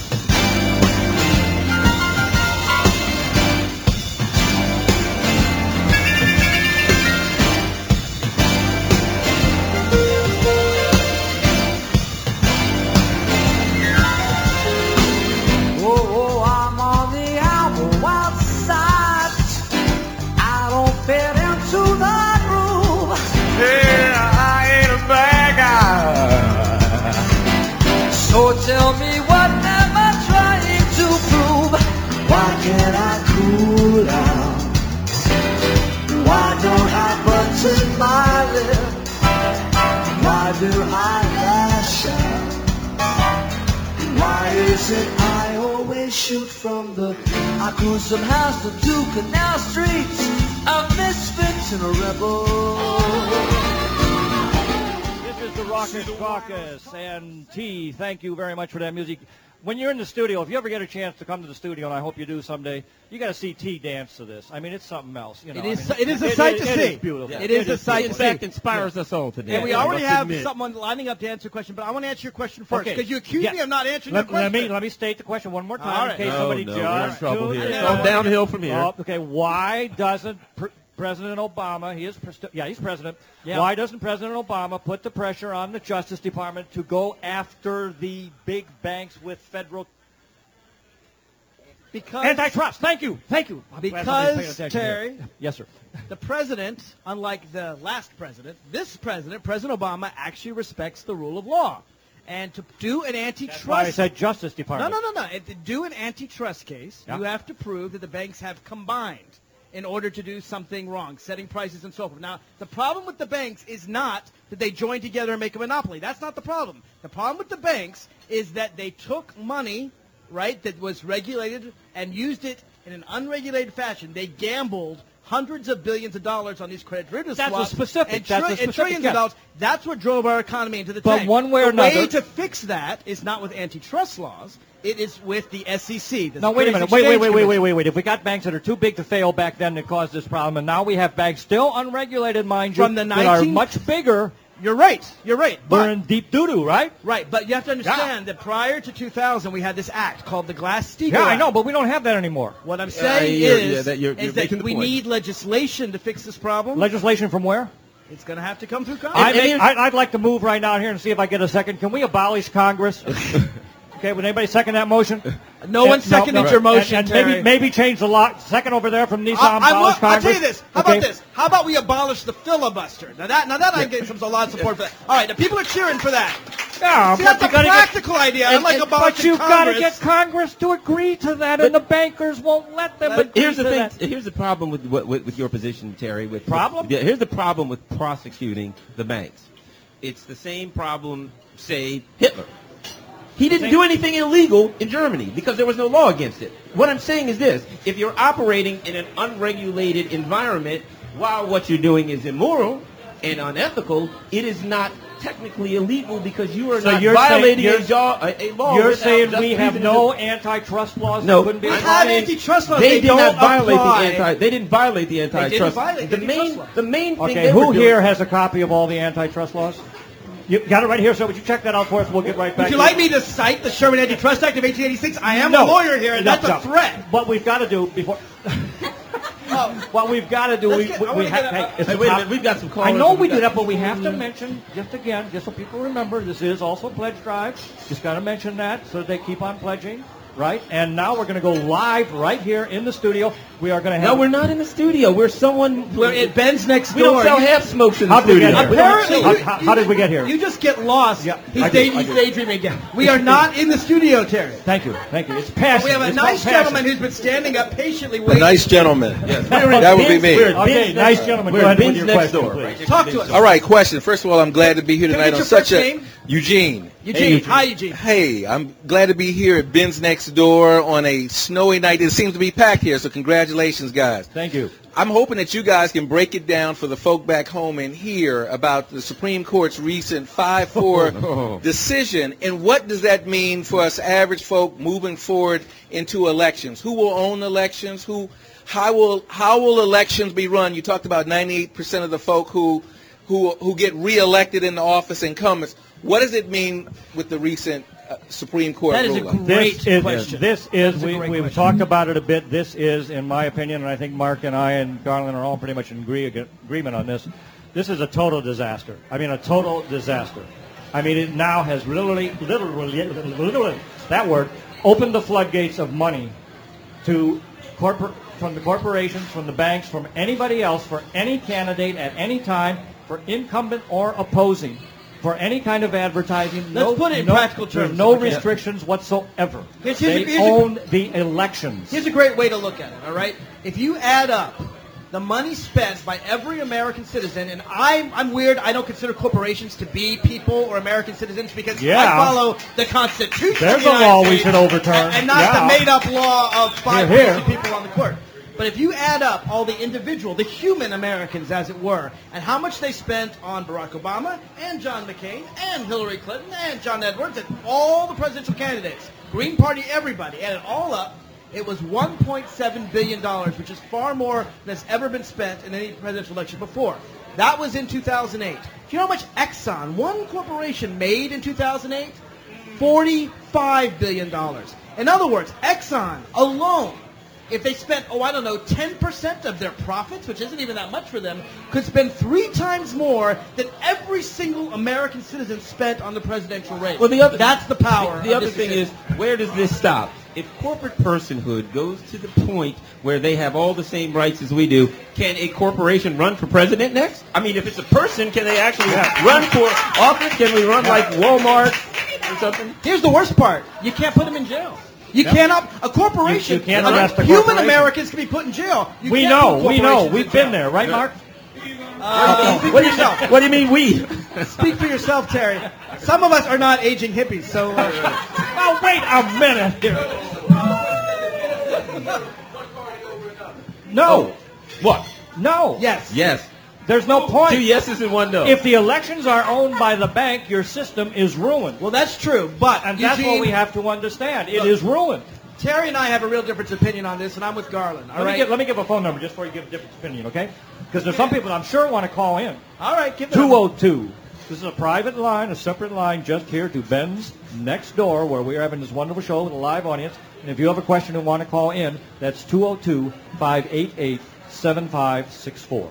E: Oh, I'm on the outside. I don't fit into the groove. Yeah, I ain't a bad guy. So tell me what am I trying to prove? Why can't I cool down? Why don't I button my lip? Why do I lash out? Why is it I always shoot from the... I cruise from house to Canal Streets, a misfit and a rebel.
A: This is the Raucous Caucus. And T, thank you very much for that music. When you're in the studio, if you ever get a chance to come to the studio, and I hope you do someday, you got to see T dance to this. I mean, it's something else. You know,
B: It is a sight to see.
A: It is beautiful.
B: It is a sight
C: In
B: to see.
C: fact, inspires us all today.
B: And we
C: I
B: already
C: must
B: have
C: admit.
B: someone lining up to answer your question, but I want to answer your question first
A: Okay.
B: because you accused me of not answering your question.
A: Let me state the question one more time
B: All
A: in
B: right.
A: case
C: No,
A: somebody
C: no, we're in
A: just
C: trouble
A: tuned
C: here.
A: in.
B: It's all
C: downhill from here.
A: Oh, okay, why doesn't President Obama, he's president,
B: Yeah.
A: why doesn't President Obama put the pressure on the Justice Department to go after the big banks with federal
B: Because
A: antitrust? Thank you. I'm glad somebody's paying
B: Because,
A: attention
B: Terry,
A: here. Yes, sir.
B: the president, unlike the last president, this president, President Obama, actually respects the rule of law. And to do an antitrust...
A: Why I said Justice Department.
B: No. And to do an antitrust case,
A: Yeah.
B: you have to prove that the banks have combined in order to do something wrong, setting prices and so forth. Now, the problem with the banks is not that they join together and make a monopoly. That's not the problem. The problem with the banks is that they took money, right, that was regulated and used it in an unregulated fashion. They gambled hundreds of billions of dollars on these credit derivative
A: That's a
B: swaps
A: specific-
B: and,
A: that's a
B: and
A: specific,
B: trillions
A: yeah.
B: of dollars. That's what drove our economy into the
A: But
B: tank.
A: one way or
B: the way
A: another-
B: to fix that is not with antitrust laws. It is with the SEC. The
A: Now, wait a
B: Securities
A: minute.
B: Exchange Commission.
A: Wait. If we got banks that are too big to fail back then that caused this problem, and now we have banks still unregulated, mind you,
B: From the
A: that are
B: 19
A: much bigger,
B: You're right.
A: we're
B: But,
A: in deep doo-doo, right?
B: right, but you have to understand that prior to 2000, we had this act called the Glass-Steagall
A: Yeah, I
B: Act.
A: know, but we don't have that anymore.
B: What I'm saying
C: you're
B: is
C: making
B: that
C: the
B: we
C: point.
B: need legislation to fix this problem.
A: Legislation from where?
B: It's going to have to come through Congress.
A: I'd like to move right now here and see if I get a second. Can we abolish Congress? Okay, would anybody second that motion?
B: No one seconded your motion,
A: and
B: Terry.
A: maybe change the lock. Second over there from Nissan.
B: I'll
A: abolish
B: tell you
A: Congress.
B: this. How
A: Okay.
B: about this? How about we abolish the filibuster? Now that I'm getting a lot of support for that. All right, the people are cheering for that.
A: Yeah,
B: See,
A: but
B: that's
A: you
B: a
A: gotta
B: practical idea. I like
A: but
B: abolishing
A: you've got to
B: Congress.
A: get Congress to agree to that, and the bankers won't let them.
C: But
A: agree
C: here's the
A: to
C: thing.
A: that.
C: Here's the problem with your position, Terry.
A: Problem?
C: Yeah. Here's the problem with prosecuting the banks. It's the same problem, say, Hitler. He didn't do anything illegal in Germany because there was no law against it. What I'm saying is this. If you're operating in an unregulated environment while what you're doing is immoral and unethical, it is not technically illegal because you are
A: So
C: not
A: you're
C: violating
A: saying-
C: a law.
A: You're
C: without
A: saying
C: just
A: we have
C: reason
A: no antitrust laws?
C: No,
A: that couldn't be
B: We
C: I'm
B: have
C: saying
B: antitrust laws.
C: They
B: They
C: did
B: don't
C: not violate
B: apply.
C: They didn't violate the antitrust.
B: violate the antitrust law.
C: The main thing.
A: Okay,
C: they
A: who
C: were
A: here
C: doing-
A: has a copy of all the antitrust laws? You got it right here, so would you check that out for us? We'll get right back.
B: Would you
A: to
B: like me to cite the Sherman Antitrust Act of 1886? I am
A: No.
B: a lawyer here, and that's
A: No.
B: a threat.
A: What we've got to do before. What we've got to do,
B: Let's get- I wanna
A: have.
B: get a-
A: Hey, it's
C: Hey,
A: a
C: wait a
A: top-
C: minute, we've got some callers.
A: I know
C: and
A: we
C: got-
A: do that, but we have to mention, just so people remember, this is also pledge drive. Just got to mention that so they keep on pledging. right? And now we're going to go live right here in the studio. We are going to have...
C: No, we're not in the studio. We're someone...
B: We're at Ben's next
C: We
B: door.
C: don't sell half smokes in the
A: How'd we
C: studio.
A: get here?
B: Apparently,
A: How did we get here?
B: You just get lost.
A: Yeah,
B: He's
A: I do, I
B: he's
A: do.
B: daydreaming again. We are not in the studio, Terry.
A: Thank you. It's passion.
B: We have a
A: It's
B: nice
A: called passion.
B: gentleman who's been standing up patiently
F: A
B: waiting.
F: nice gentleman.
C: Yes.
F: That would be me.
C: We're at
A: Okay,
C: Ben's
A: nice
C: next-
A: gentleman.
C: We're
A: Go
C: at
A: ahead with
C: Ben's
A: your
C: next
A: question,
C: door.
A: please.
C: Right next
B: Talk
C: Ben's
B: to us.
C: door.
F: All right, question. First of all, I'm glad to be here
B: Can we
F: tonight
B: get
F: on
B: your
F: such
B: first
F: a
B: name?
F: Eugene.
B: Eugene. Hi, Eugene.
F: Hey, I'm glad to be here at Ben's Next Door on a snowy night. It seems to be packed here, so congratulations, guys.
A: Thank you.
F: I'm hoping that you guys can break it down for the folk back home and hear about the Supreme Court's recent 5-4 decision, and what does that mean for us average folk moving forward into elections? Who will own elections? How will elections be run? You talked about 98% of the folk who get reelected in the office incumbents. What does it mean with the recent Supreme Court
B: That is a
F: ruling?
B: great
A: This is,
B: question.
A: this is
B: That's a great
A: we've
B: question.
A: talked about it a bit. This is, in my opinion, and I think Mark and I and Garland are all pretty much in agreement on this. This is a total disaster. I mean, a total disaster. I mean, it now has literally, that word, opened the floodgates of money to from the corporations, from the banks, from anybody else, for any candidate at any time, for incumbent or opposing, for any kind of advertising.
B: Let's put it in practical terms.
A: There's no
B: Okay.
A: restrictions whatsoever.
B: Here's
A: They
B: a-
A: own the elections.
B: Here's a great way to look at it, all right? If you add up the money spent by every American citizen, and I'm weird, I don't consider corporations to be people or American citizens because
A: Yeah.
B: I follow the Constitution.
A: There's
B: of the
A: a
B: United
A: law we
B: States
A: should overturn.
B: And not
A: Yeah.
B: the made-up law of five
A: Here, here.
B: crazy people on the court. But if you add up all the individual, the human Americans, as it were, and how much they spent on Barack Obama and John McCain and Hillary Clinton and John Edwards and all the presidential candidates, Green Party, everybody, add it all up, it was $1.7 billion, which is far more than has ever been spent in any presidential election before. That was in 2008. Do you know how much Exxon, one corporation, made in 2008? $45 billion. In other words, Exxon alone, if they spent, 10% of their profits, which isn't even that much for them, could spend 3 times more than every single American citizen spent on the presidential race.
C: Well,
B: that's the power.
C: The
B: of
C: other
B: this
C: thing is,
B: decision.
C: where does this stop? If corporate personhood goes to the point where they have all the same rights as we do, can a corporation run for president next? I mean, if it's a person, can they actually run for office? Can we run like Walmart or something?
B: Here's the worst part. You can't put them in jail. You cannot, a corporation,
A: You can't arrest a
B: human
A: corporation.
B: Americans can be put in jail. You
A: We
B: can't
A: know.
B: put
A: We know.
B: corporations in
A: We've been
B: jail.
A: there, right, Mark?
B: Speak for yourself.
C: What do you mean we?
B: Speak for yourself, Terry. Some of us are not aging hippies, so...
A: Oh, wait a minute here. No.
C: What?
A: No.
B: yes.
C: Yes.
A: There's no
C: 2
A: point.
C: yeses and 1 no.
A: If the elections are owned by the bank, your system is ruined.
B: Well, that's true, but
A: And that's what
B: Eugene,
A: we have to understand. It
B: Look.
A: is ruined.
B: Terry and I have a real different opinion on this, and I'm with Garland. All
A: Let
B: right?
A: me give a phone number just before you give a different opinion, okay? Because there's some people that I'm sure want to call in.
B: All right, give it
A: 202. This is a private line, a separate line just here to Ben's Next Door, where we are having this wonderful show with a live audience. And if you have a question and want to call in, that's 202-588-7564.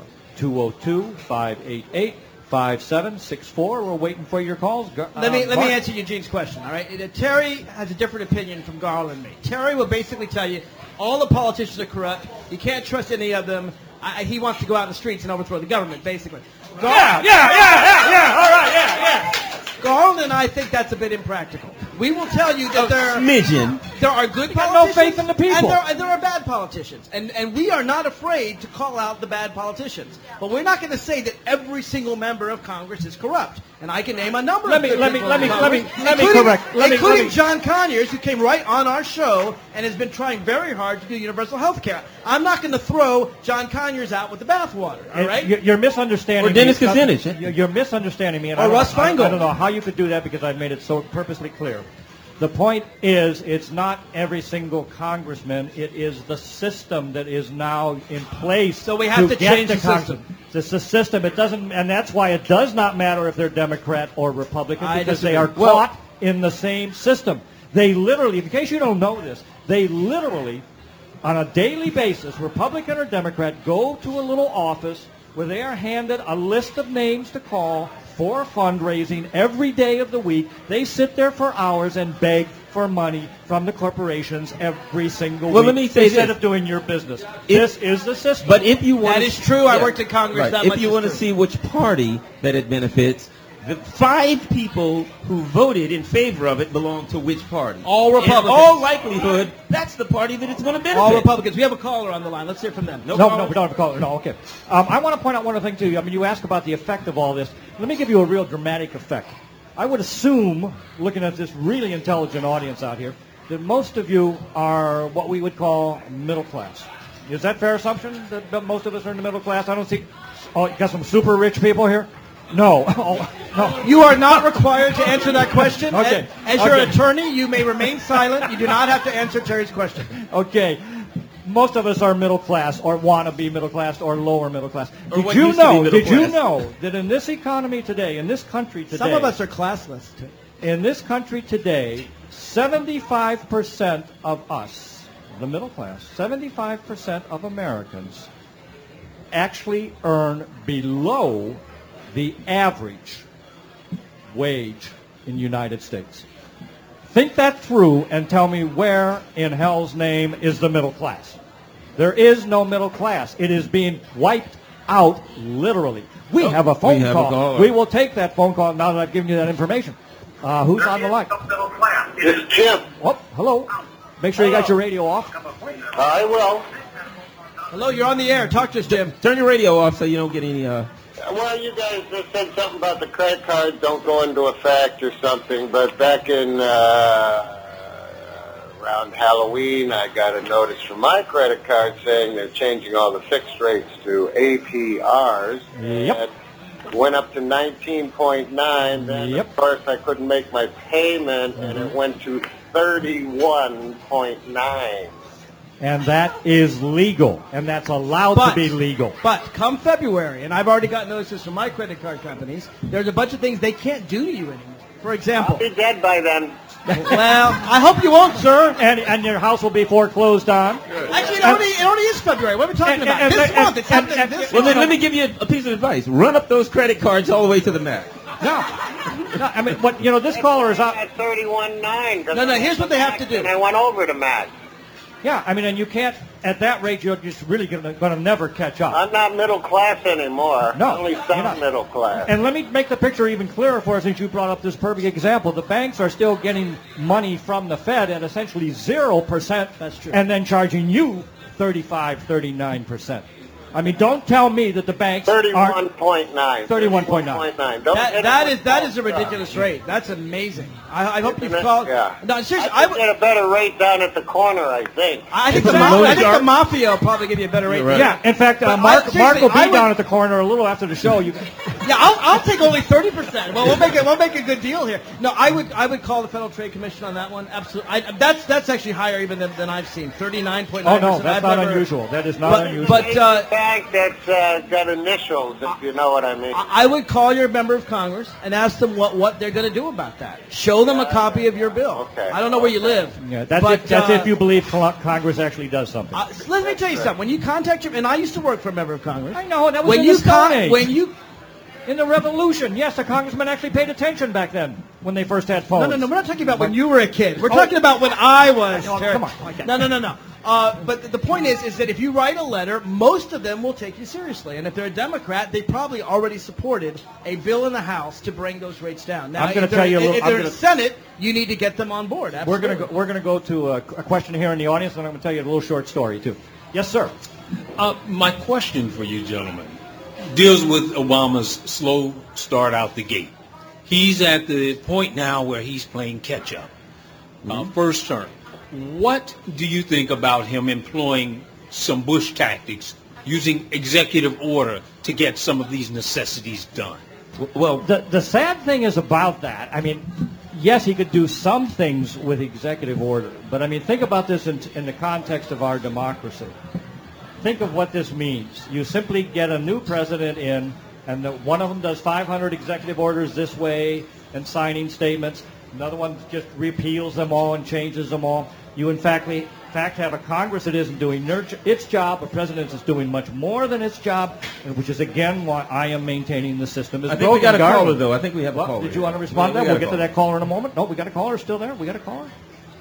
A: 202-588-5764. We're waiting for your calls.
B: Let me
A: Mark?
B: answer Eugene's question, all right? Terry has a different opinion from Garland and me. Terry will basically tell you all the politicians are corrupt. You can't trust any of them. He wants to go out in the streets and overthrow the government, basically.
A: Yeah. All right, yeah.
B: Garland and I think that's a bit impractical. We will tell you that
C: Smidgen.
B: there are good
A: got no
B: politicians
A: faith in the people.
B: and there are bad politicians. And we are not afraid to call out the bad politicians. But we're not going to say that every single member of Congress is corrupt. And I can name a number
A: Let
B: of
A: me-
B: good
A: let me-
B: people
A: let
B: in
A: me-
B: Congress,
A: let me
B: including-
A: correct- let me-
B: including
A: let me-
B: John Conyers, who came right on our show and has been trying very hard to do universal health care. I'm not going to throw John Conyers out with the bathwater, all right?
A: You're misunderstanding
C: Or Dennis
A: me.
C: Kucinich.
A: You're misunderstanding me. And
B: Or
A: I don't-
B: Russ
A: I
B: Feingold.
A: don't know how you could do that because I've made it so purposely clear. The point is, it's not every single congressman. It is the system that is now in place.
B: So we have to
A: get
B: change the
A: congressmen.
B: system.
A: It's the system. It doesn't, and that's why it does not matter if they're Democrat or Republican
B: I
A: because they
B: disagree.
A: are caught in the same system. They literally, in case you don't know this, they literally, on a daily basis, Republican or Democrat, go to a little office where they are handed a list of names to call for fundraising every day of the week. They sit there for hours and beg for money from the corporations every single
C: Well,
A: week
C: let me say
A: instead
C: this.
A: of doing your business. This is the system.
C: But if you want
B: That is true. I worked in Congress. That
C: if
B: much
C: you
B: is
C: want to
B: true.
C: see which party that it benefits, the 5 people who voted in favor of it belong to which party?
B: All Republicans.
C: In all likelihood, that's the party that it's going to benefit.
B: All Republicans. We have a caller on the line. Let's hear from them.
A: No, we don't have a caller. No, okay. I want to point out one other thing, too. I mean, you ask about the effect of all this. Let me give you a real dramatic effect. I would assume, looking at this really intelligent audience out here, that most of you are what we would call middle class. Is that a fair assumption that most of us are in the middle class? I don't see... Oh, you got some super rich people here? No. Oh, no.
B: You are not required to answer that question.
A: Okay.
B: As your attorney, you may remain silent. You do not have to answer Terry's question.
A: Okay. Most of us are middle class or want to be middle class or lower middle class.
C: Or what used to be middle
A: Did you
C: class.
A: know that in this economy today, in this country today...
B: Some of us are classless.
A: In this country today, 75% of us, the middle class, 75% of Americans actually earn below the average wage in the United States. Think that through and tell me where in hell's name is the middle class. There is no middle class. It is being wiped out literally. We have a phone call. We will take that phone call now that I've given you that information. Who's on the line?
G: It's Jim.
A: Oh, hello. Make sure you got your radio off.
G: I will.
B: Hello, you're on the air. Talk to us, Jim.
C: Turn your radio off so you don't get any...
G: Well, you guys just said something about the credit cards don't go into effect or something, but back in around Halloween, I got a notice from my credit card saying they're changing all the fixed rates to APRs.
A: Yep.
G: It went up to 19.9. Then,
A: Yep.
G: of course, I couldn't make my payment, and it went to 31.9.
A: And that is legal. And that's allowed to be legal.
B: But come February, and I've already got notices from my credit card companies, there's a bunch of things they can't do to you anymore. For example...
G: I'll be dead by then.
B: Well, I hope you won't, sir.
A: And your house will be foreclosed on.
B: Actually, it already is February. What are we talking about? This month. It's happening this
C: Well,
B: month.
C: then let me give you a piece of advice. Run up those credit cards all the way to the max.
A: No, I mean, but, this caller is out.
G: At 31.9.
B: No, here's what they have to do.
G: And I went over the max.
A: Yeah, I mean, and you can't, at that rate, you're just really going to never catch up.
G: I'm not middle class anymore.
A: No,
G: Only
A: you're
G: some
A: not.
G: middle class.
A: And let me make the picture even clearer for us since you brought up this perfect example. The banks are still getting money from the Fed at essentially 0%.
B: That's true.
A: And then charging you 35, 39%. I mean, don't tell me that the banks are
G: 31.9.
A: 31.9.
B: That is a ridiculous rate. That's amazing. I hope you've called.
G: Yeah.
B: No, seriously,
G: I would get a better rate down at the corner, I think.
B: I think the Mafia will probably give you a better rate.
C: Right.
A: Yeah, in fact, Mark will be down at the corner a little after the show. You can...
B: Yeah, I'll take only 30%. Well, we'll make a good deal here. No, I would call the Federal Trade Commission on that one. Absolutely. That's actually higher even than I've seen. 39.9%.
A: Oh no, that's not unusual. That is not unusual.
B: But
G: Bank that's got initials, if you know what I mean.
B: I would call your member of Congress and ask them what they're going to do about that. Show them a copy of your bill.
G: Okay.
B: I don't know where you live.
A: Yeah, that's if you believe Congress actually does something.
B: Let me tell you something. When you contact and I used to work for a member of Congress.
A: I know, that was
B: When
A: in
B: you
A: the Stone Age.
B: when you
A: In the Revolution, yes, the congressman actually paid attention back then when they first had phones.
B: No, we're not talking about when you were a kid. We're talking about when I was.
A: No, come on. Okay.
B: No. But the point is that if you write a letter, most of them will take you seriously. And if they're a Democrat, they probably already supported a bill in the House to bring those rates down. Now,
A: I'm going to tell you a little.
B: If they're in the Senate, you need to get them on board. Absolutely.
A: We're going to go to a question here in the audience, and I'm going to tell you a little short story too. Yes, sir.
H: My question for you, gentlemen, deals with Obama's slow start out the gate. He's at the point now where he's playing catch-up. First term. What do you think about him employing some Bush tactics, using executive order to get some of these necessities done?
A: Well, the sad thing is about that. I mean, yes, he could do some things with executive order, but I mean, think about this in the context of our democracy. Think of what this means. You simply get a new president in, and one of them does 500 executive orders this way and signing statements. Another one just repeals them all and changes them all. You, in fact, have a Congress that isn't doing its job. A president is doing much more than its job, which is, again, why I am maintaining the system.
C: I think we got a caller, though. I think we have a caller.
A: Did you want to respond to that? We'll get to that caller in a moment. No, we got a caller still there. We got a caller.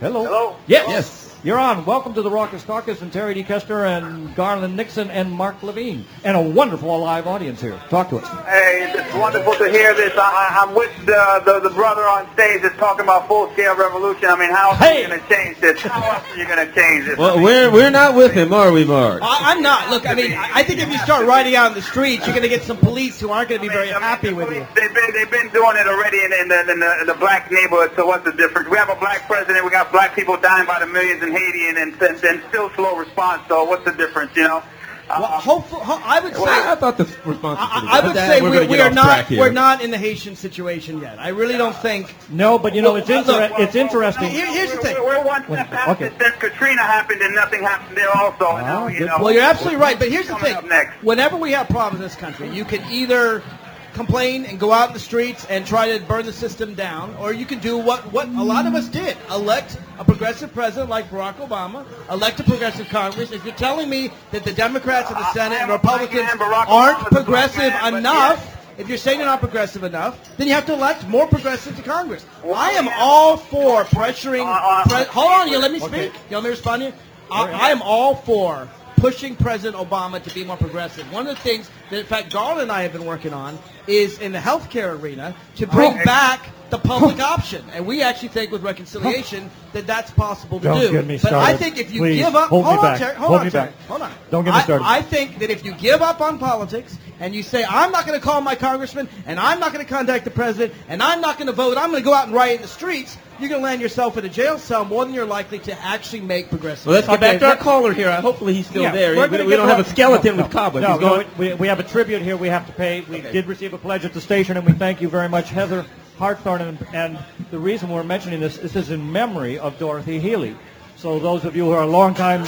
A: Hello.
G: Hello?
A: Yes.
C: Yes.
A: You're on. Welcome to the Raucous Caucus and Terry D. Kester and Garland Nixon and Mark Levine. And a wonderful live audience here. Talk to us.
G: Hey, it's wonderful to hear this. I'm with the brother on stage that's talking about full-scale revolution. I mean, how else are you going to change this? How else are you going to change this?
C: Well, we're not with him, are we, Mark?
B: I'm not. Look, I mean, I think if you start riding out in the streets, you're going to get some police who aren't going to be very happy with you.
G: They've been doing it already in the black neighborhood, so what's the difference? We have a black president. We got black people dying by the millions in Haiti and still slow response, so what's the difference, you know?
B: Well, hopefully, I would say.
C: I thought the response was pretty good.
B: I would say we're
C: we're
B: not in the Haitian situation yet. I really don't think.
A: No, but you know, it's interesting.
B: Here's the thing.
G: We're one step past it since Katrina happened and nothing happened there also. You know.
B: Well, you're absolutely right, but here's the thing.
G: Up next.
B: Whenever we have problems in this country, you can either complain and go out in the streets and try to burn the system down, or you can do what a lot of us did, elect a progressive president like Barack Obama, elect a progressive Congress. If you're telling me that the Democrats in the Senate and Republicans aren't progressive enough, if you're saying they're not progressive enough, then you have to elect more progressives to Congress. I am all for pressuring. Hold on, you let me speak. You let me respond to you. I am all for pushing President Obama to be more progressive. One of the things that, in fact, Garland and I have been working on is in the healthcare arena to bring back the public option. And we actually think with reconciliation that that's possible to do.
A: Get me
B: but
A: started.
B: I think if you
A: Please,
B: give up,
A: hold me
B: on,
A: back.
B: Terry,
A: Hold me back.
B: hold on.
A: Don't get me started.
B: I think that if you give up on politics and you say, I'm not going to call my congressman and I'm not going to contact the president and I'm not going to vote, I'm going to go out and riot in the streets, you're going to land yourself in a jail cell more than you're likely to actually make progressive.
C: Well, let's get back to our caller here. Hopefully he's still there. We don't have a skeleton with cobwebs.
A: No, we have a tribute here we have to pay. We did receive a pledge at the station, and we thank you very much, Heather Hartthorne. And the reason we're mentioning this is in memory of Dorothy Healy. So those of you who are longtime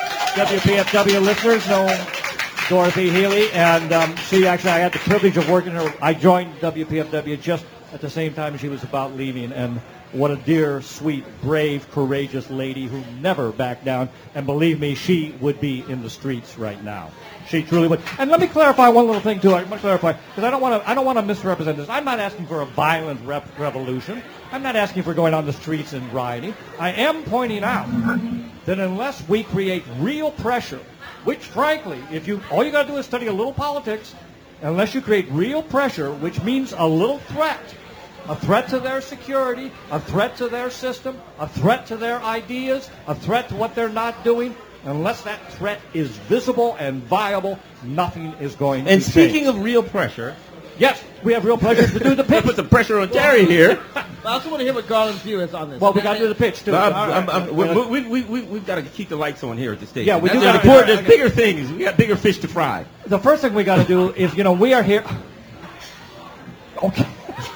A: WPFW listeners know Dorothy Healy, and she actually, I had the privilege of working her. I joined WPFW just at the same time she was about leaving, and what a dear, sweet, brave, courageous lady who never backed down. And believe me, she would be in the streets right now. She truly would. And let me clarify one little thing too. I want to clarify because I don't want to misrepresent this. I'm not asking for a violent revolution. I'm not asking for going on the streets and rioting. I am pointing out that unless we create real pressure, which frankly, all you got to do is study a little politics, unless you create real pressure, which means a little threat. A threat to their security, a threat to their system, a threat to their ideas, a threat to what they're not doing. Unless that threat is visible and viable, nothing is going to change.
C: And speaking of real pressure,
A: yes, we have real pleasure to do the pitch.
C: Put some pressure on Terry here.
B: I also want to hear what Garland's view is on this.
A: Well, we got to do the pitch too.
C: We've got to keep the lights on here at the station.
A: Yeah, we do.
C: There's bigger things. We got bigger fish to fry.
A: The first thing we got to do is, we are here. Okay.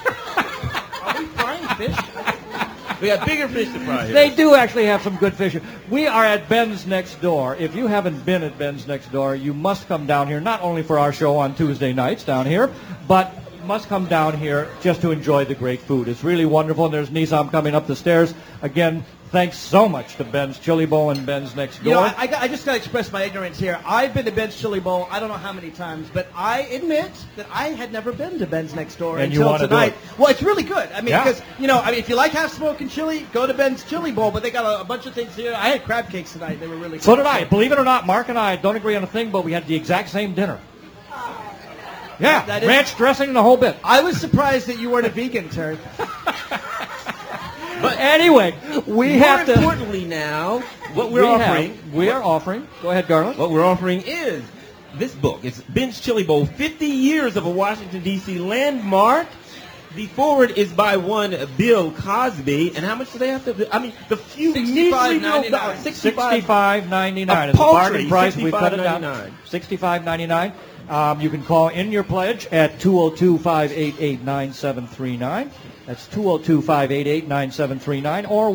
B: Fish?
C: We got bigger fish to fry here.
A: They do actually have some good fish. We are at Ben's Next Door. If you haven't been at Ben's Next Door, you must come down here, not only for our show on Tuesday nights down here, but must come down here just to enjoy the great food. It's really wonderful. And there's Nizam coming up the stairs. Again, thanks so much to Ben's Chili Bowl and Ben's Next Door.
B: I just got to express my ignorance here. I've been to Ben's Chili Bowl, I don't know how many times, but I admit that I had never been to Ben's Next Door
A: and
B: until tonight. Well, it's really good. I mean,
A: Yeah.
B: because, if you like half-smoking chili, go to Ben's Chili Bowl, but they got a bunch of things here. I had crab cakes tonight. They were really good.
A: So did I. Believe it or not, Mark and I don't agree on a thing, but we had the exact same dinner. Yeah,
B: That is-
A: ranch dressing and the whole bit.
B: I was surprised that you weren't a vegan, Terry.
A: But anyway, we have to.
C: More importantly now, what we're offering.
A: We are offering. Go ahead, Garland.
C: What we're offering is this book. It's Ben's Chili Bowl, 50 Years of a Washington, D.C. Landmark. The forward is by one Bill Cosby. And how much do they have to? I mean, the few
B: $65.99.
A: $65.99. It's a
C: paltry
A: bargain price. We cut it down.
C: $65.99.
A: $65.99. You can call in your pledge at 202-588-9739. That's 202-588-9739 or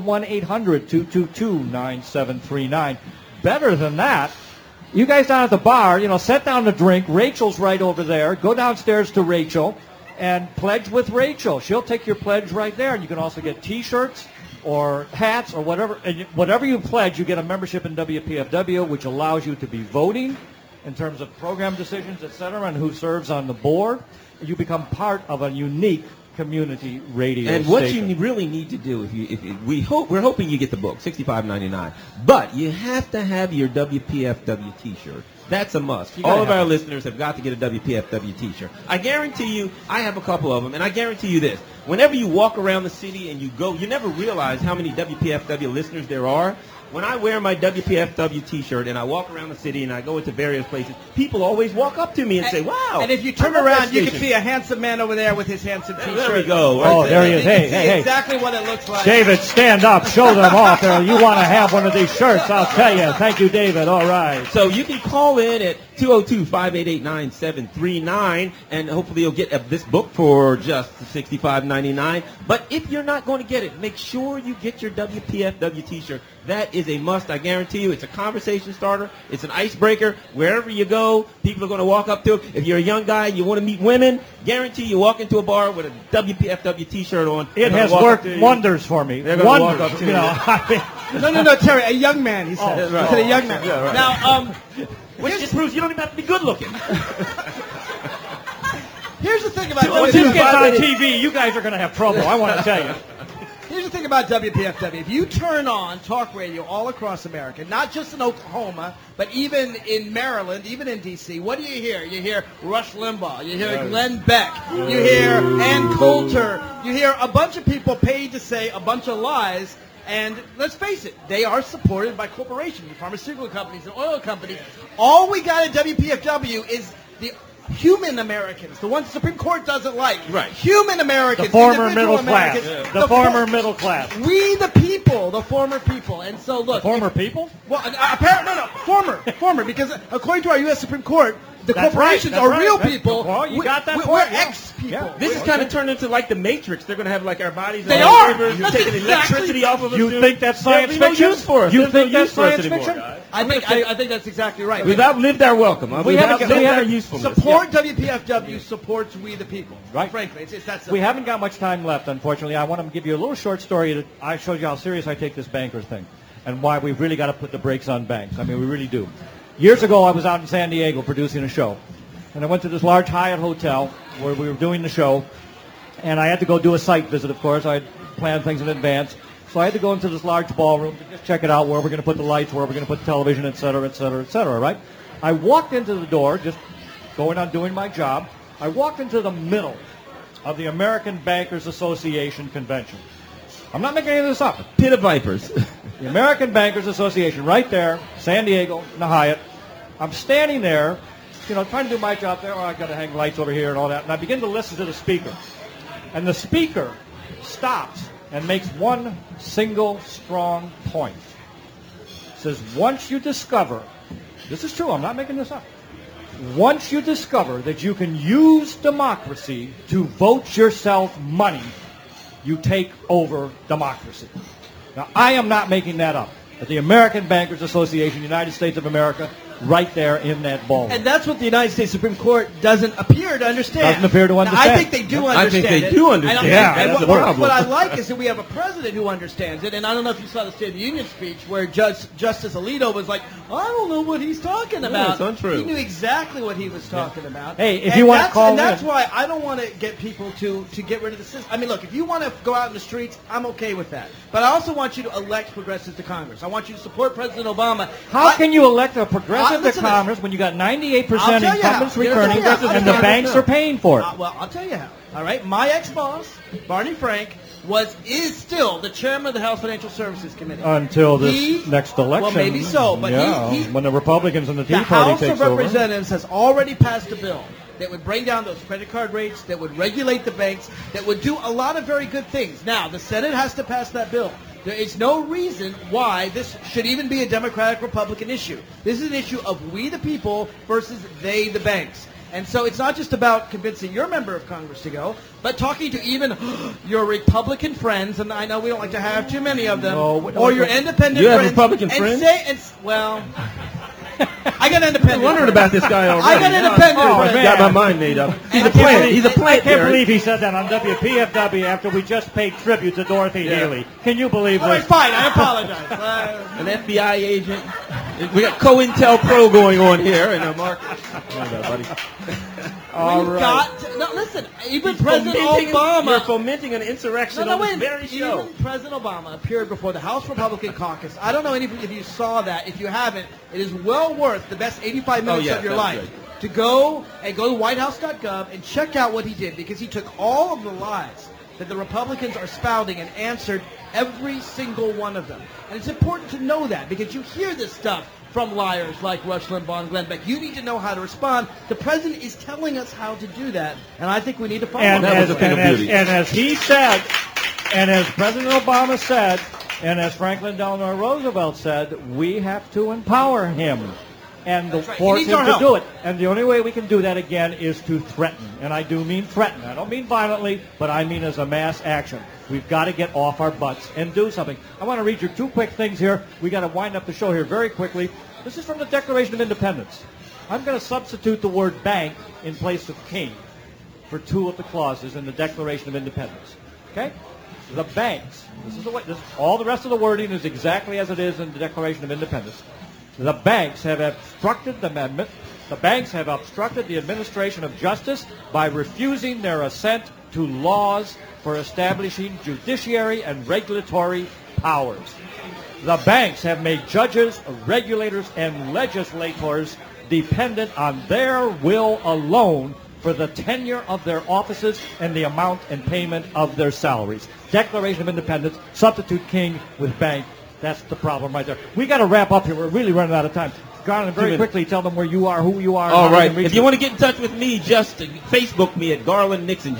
A: 1-800-222-9739. Better than that, you guys down at the bar, set down to drink. Rachel's right over there. Go downstairs to Rachel and pledge with Rachel. She'll take your pledge right there. And you can also get T-shirts or hats or whatever. And whatever you pledge, you get a membership in WPFW, which allows you to be voting in terms of program decisions, et cetera, and who serves on the board. You become part of a unique community radio
C: And what
A: station.
C: you really need to do, we're hoping you get the book, $65.99. But you have to have your WPFW T-shirt. That's a must. All of our listeners have got to get a WPFW T-shirt. I guarantee you, I have a couple of them, and I guarantee you this: whenever you walk around the city and you never realize how many WPFW listeners there are. When I wear my WPFW T-shirt and I walk around the city and I go into various places, people always walk up to me and say, "Wow!"
B: And if you turn around, you can see a handsome man over there with his handsome T-shirt.
C: There we go.
A: Oh, there he is. Hey.
B: Exactly what it looks like.
A: David, stand up. Show them off. You want to have one of these shirts, I'll tell you. Thank you, David. All right.
C: So you can call in at 202-588-9739, and hopefully you'll get this book for just $65.99. But if you're not going to get it, make sure you get your WPFW T-shirt. That is a must, I guarantee you. It's a conversation starter. It's an icebreaker. Wherever you go, people are going to walk up to it. If you're a young guy and you want to meet women, guarantee you walk into a bar with a WPFW T-shirt on.
A: It has worked wonders for me.
C: They're going to walk up to you.
B: No, Terry, a young man, he said.
C: Oh, right.
B: He said a young man.
C: Yeah, right.
B: Now,
C: which just proves you don't even have to be good looking.
B: here's the thing about
A: When this gets on TV, you guys are going to have trouble, I want to tell you.
B: Here's the thing about WPFW. If you turn on talk radio all across America, not just in Oklahoma, but even in Maryland, even in D.C., what do you hear? You hear Rush Limbaugh. You hear Glenn Beck. You hear Ann Coulter. You hear a bunch of people paid to say a bunch of lies. And let's face it, they are supported by corporations, pharmaceutical companies, and oil companies. All we got at WPFW is the human Americans, the ones the Supreme Court doesn't like.
C: Right.
B: Human Americans.
A: The former
B: individual
A: middle class.
B: Americans,
A: The former middle class.
B: We the people, the former people. And so look.
A: Former people?
B: Well, apparently, former, because according to our U.S. Supreme Court, the
A: That's
B: corporations
A: right,
B: are
A: that's
B: real
A: right.
B: people.
A: Well, you got that
B: We're
A: point, yeah.
B: ex-people.
A: Yeah.
C: This is kind of turned into like the Matrix. They're going to have like our bodies.
B: They
C: and
B: are.
C: papers,
B: That's
C: taking
B: exactly-
C: electricity off of us.
A: You
C: dude.
A: think that's science
C: There'll be
A: fiction?
C: no use for us.
A: You
C: There's
A: think
C: no
A: that's
C: use for us
A: science
C: anymore,
A: fiction?
C: guys.
B: I think that's exactly right.
C: We've outlived our welcome.
A: We haven't got- we
C: outlived our
A: haven't-
C: usefulness.
B: Support WPFW supports we the people.
A: Right.
B: Frankly, it's that simple.
A: We haven't got much time left, unfortunately. I want to give you a little short story that I showed you how serious I take this bankers thing and why we've really got to put the brakes on banks. I mean, we really do. Years ago, I was out in San Diego producing a show, and I went to this large Hyatt hotel where we were doing the show, and I had to go do a site visit, of course. I had planned things in advance. So I had to go into this large ballroom to just check it out, where we're going to put the lights, where we're going to put the television, et cetera, et cetera, et cetera, right? I walked into the door, just going on doing my job. I walked into the middle of the American Bankers Association convention. I'm not making any of this up.
C: Pit of vipers.
A: The American Bankers Association, right there, San Diego, in the Hyatt. I'm standing there, trying to do my job there. Oh, I got to hang lights over here and all that. And I begin to listen to the speaker. And the speaker stops and makes one single strong point. Says, once you discover, this is true, I'm not making this up. Once you discover that you can use democracy to vote yourself money, you take over democracy. Now, I am not making that up. At the American Bankers Association, United States of America, right there in that ballroom.
B: And that's what the United States Supreme Court doesn't appear to understand.
A: Doesn't appear to
B: Now,
A: understand.
B: I think they do understand
C: I think they
B: it.
C: do understand
B: And
C: it.
A: Yeah,
B: and
A: that's the
B: what,
C: problem.
B: what I like is that we have a president who understands it. And I don't know if you saw the State of the Union speech where Justice Alito was like, I don't know what he's talking about.
C: it's untrue.
B: He knew exactly what he was talking about.
A: Hey, if
B: And
A: you wanna
B: that's-
A: call
B: And that's
A: in-
B: why I don't want to get people to get rid of the system. I mean, look, if you want to go out in the streets, I'm okay with that. But I also want you to elect progressives to Congress. I want you to support President Obama.
A: How can you elect a progressive to
B: listen to this.
A: Congress when you got 98%
B: I'll tell you how.
A: incumbents
B: Here's
A: returning
B: the thing.
A: and the banks are paying for it?
B: Well, I'll tell you how. All right, my ex-boss, Barney Frank, is still the chairman of the House Financial Services Committee.
A: Until this
B: He-
A: next election.
B: Well, maybe so, but he
A: when the Republicans and the Tea
B: the
A: Party
B: House
A: takes
B: of
A: over.
B: Representatives has already passed a bill that would bring down those credit card rates, that would regulate the banks, that would do a lot of very good things. Now, the Senate has to pass that bill. There is no reason why this should even be a Democratic-Republican issue. This is an issue of we the people versus they the banks. And so it's not just about convincing your member of Congress to go, but talking to even your Republican friends, and I know we don't like to have too many of them,
A: No,
B: or your independent
C: You have
B: friends.
C: Republican
B: and
C: friends?
B: Well, I got independent
C: I'm wondering
B: friends.
C: about this guy already.
B: I got independent
A: Oh,
B: friends.
A: man.
C: Got my mind made up. He's a
B: I can't
C: plant.
B: believe-
C: He's a
A: I
C: plant.
A: can't
C: Derek.
A: believe he said that on WPFW after we just paid tribute to Dorothy Haley. Can you believe
B: All right,
A: this?
B: fine. I apologize.
C: An FBI agent. We got COINTELPRO going on here, and Mark. Buddy.
A: All right.
B: No, listen. Even President Obama.
C: You're fomenting an insurrection on this very show.
B: Even President Obama appeared before the House Republican Caucus. I don't know if you saw that. If you haven't, it is well worth the best 85 minutes of your life to go to whitehouse.gov and check out what he did, because he took all of the lies that the Republicans are spouting and answered every single one of them. And it's important to know that, because you hear this stuff from liars like Rush Limbaugh and Glenn Beck. You need to know how to respond. The president is telling us how to do that, and I think we need to follow
A: and
B: that.
A: As he said, and as President Obama said, and as Franklin Delano Roosevelt said, we have to empower him and force him to do it. And the only way we can do that, again, is to threaten. And I do mean threaten. I don't mean violently, but I mean as a mass action. We've got to get off our butts and do something. I want to read you two quick things here. We got to wind up the show here very quickly. This is from the Declaration of Independence. I'm going to substitute the word bank in place of king for two of the clauses in the Declaration of Independence. Okay? The banks. This is the way. All the rest of the wording is exactly as it is in the Declaration of Independence. The banks have obstructed the amendment. The banks have obstructed the administration of justice by refusing their assent to laws for establishing judiciary and regulatory powers. The banks have made judges, regulators, and legislators dependent on their will alone for the tenure of their offices and the amount and payment of their salaries. Declaration of Independence, substitute king with bank. That's the problem right there. We got to wrap up here. We're really running out of time. Garland, very quickly, tell them where you are, who you are.
C: All right. If you want to get in touch with me, just Facebook me at Garland Nixon,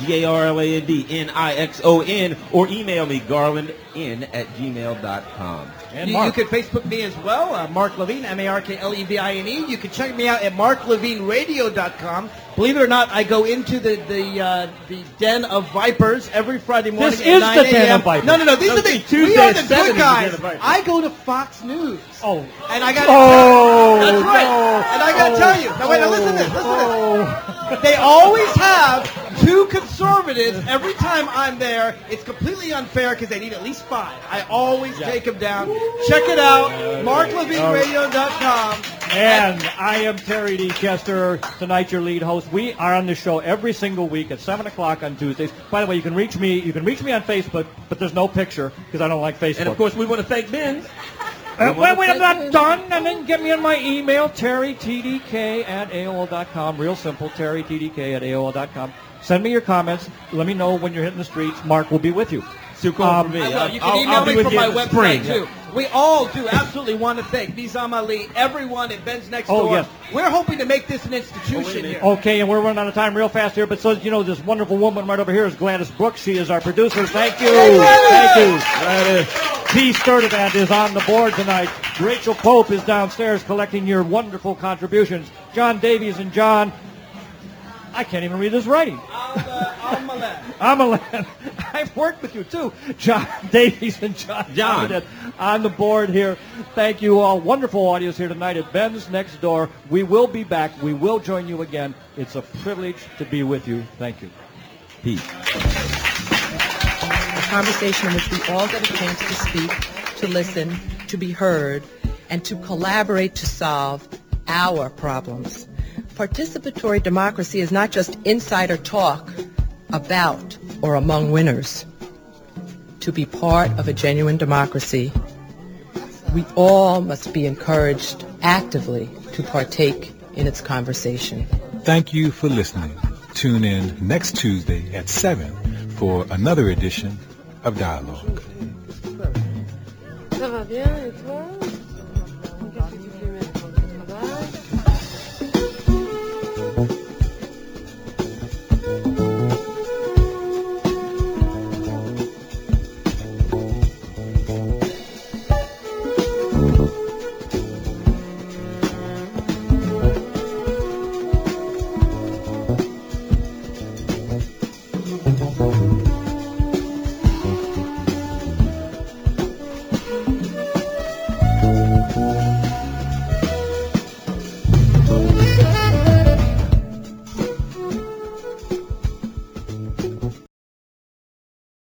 C: GarlandNixon, or email me, garlandn@gmail.com.
B: And you can Facebook me as well, Mark Levine, MarkLevine. You can check me out at marklevineradio.com. Believe it or not, I go into the den of vipers every Friday morning
A: this
B: at 9 a.m.
A: This is the den of vipers.
B: No, these are the we are the good guys. I go to Fox News.
A: Oh.
B: And I got
A: that's
B: right.
A: No.
B: And I got to tell you. Now, wait, now listen to this. They always have two conservatives every time I'm there. It's completely unfair because they need at least 5. I always take them down. Check it out, marklevineradio.com.
A: And I am Terry D. Chester, tonight your lead host. We are on the show every single week at 7 o'clock on Tuesdays. By the way, you can reach me on Facebook, but there's no picture because I don't like Facebook.
C: And, of course, we want to thank Ben.
A: Wait, I'm not done. And then get me on my email, terrytdk@aol.com. Real simple, terrytdk@aol.com. Send me your comments. Let me know when you're hitting the streets. Mark will be with you.
B: You can email me from my website, too. We all do absolutely want to thank Nizam Ali, everyone at Ben's Next Door.
A: Yes.
B: We're hoping to make this an institution here.
A: Okay, and we're running out of time real fast here, but so you know, this wonderful woman right over here is Gladys Brooks. She is our producer. Thank you. Thank you. P. Sturdivant is on the board tonight. Rachel Pope is downstairs collecting your wonderful contributions. John Davies and John, I can't even read his writing. Amalan. I've worked with you, too. John Davies and John on the board here. Thank you all. Wonderful audience here tonight at Ben's Next Door. We will be back. We will join you again. It's a privilege to be with you. Thank you.
C: Peace.
I: A conversation in which we all get a chance to speak, to listen, to be heard, and to collaborate to solve our problems. Participatory democracy is not just insider talk about or among winners. To be part of a genuine democracy, we all must be encouraged actively to partake in its conversation.
J: Thank you for listening. Tune in next Tuesday at 7 for another edition of Dialogue.
K: Ça va bien et toi?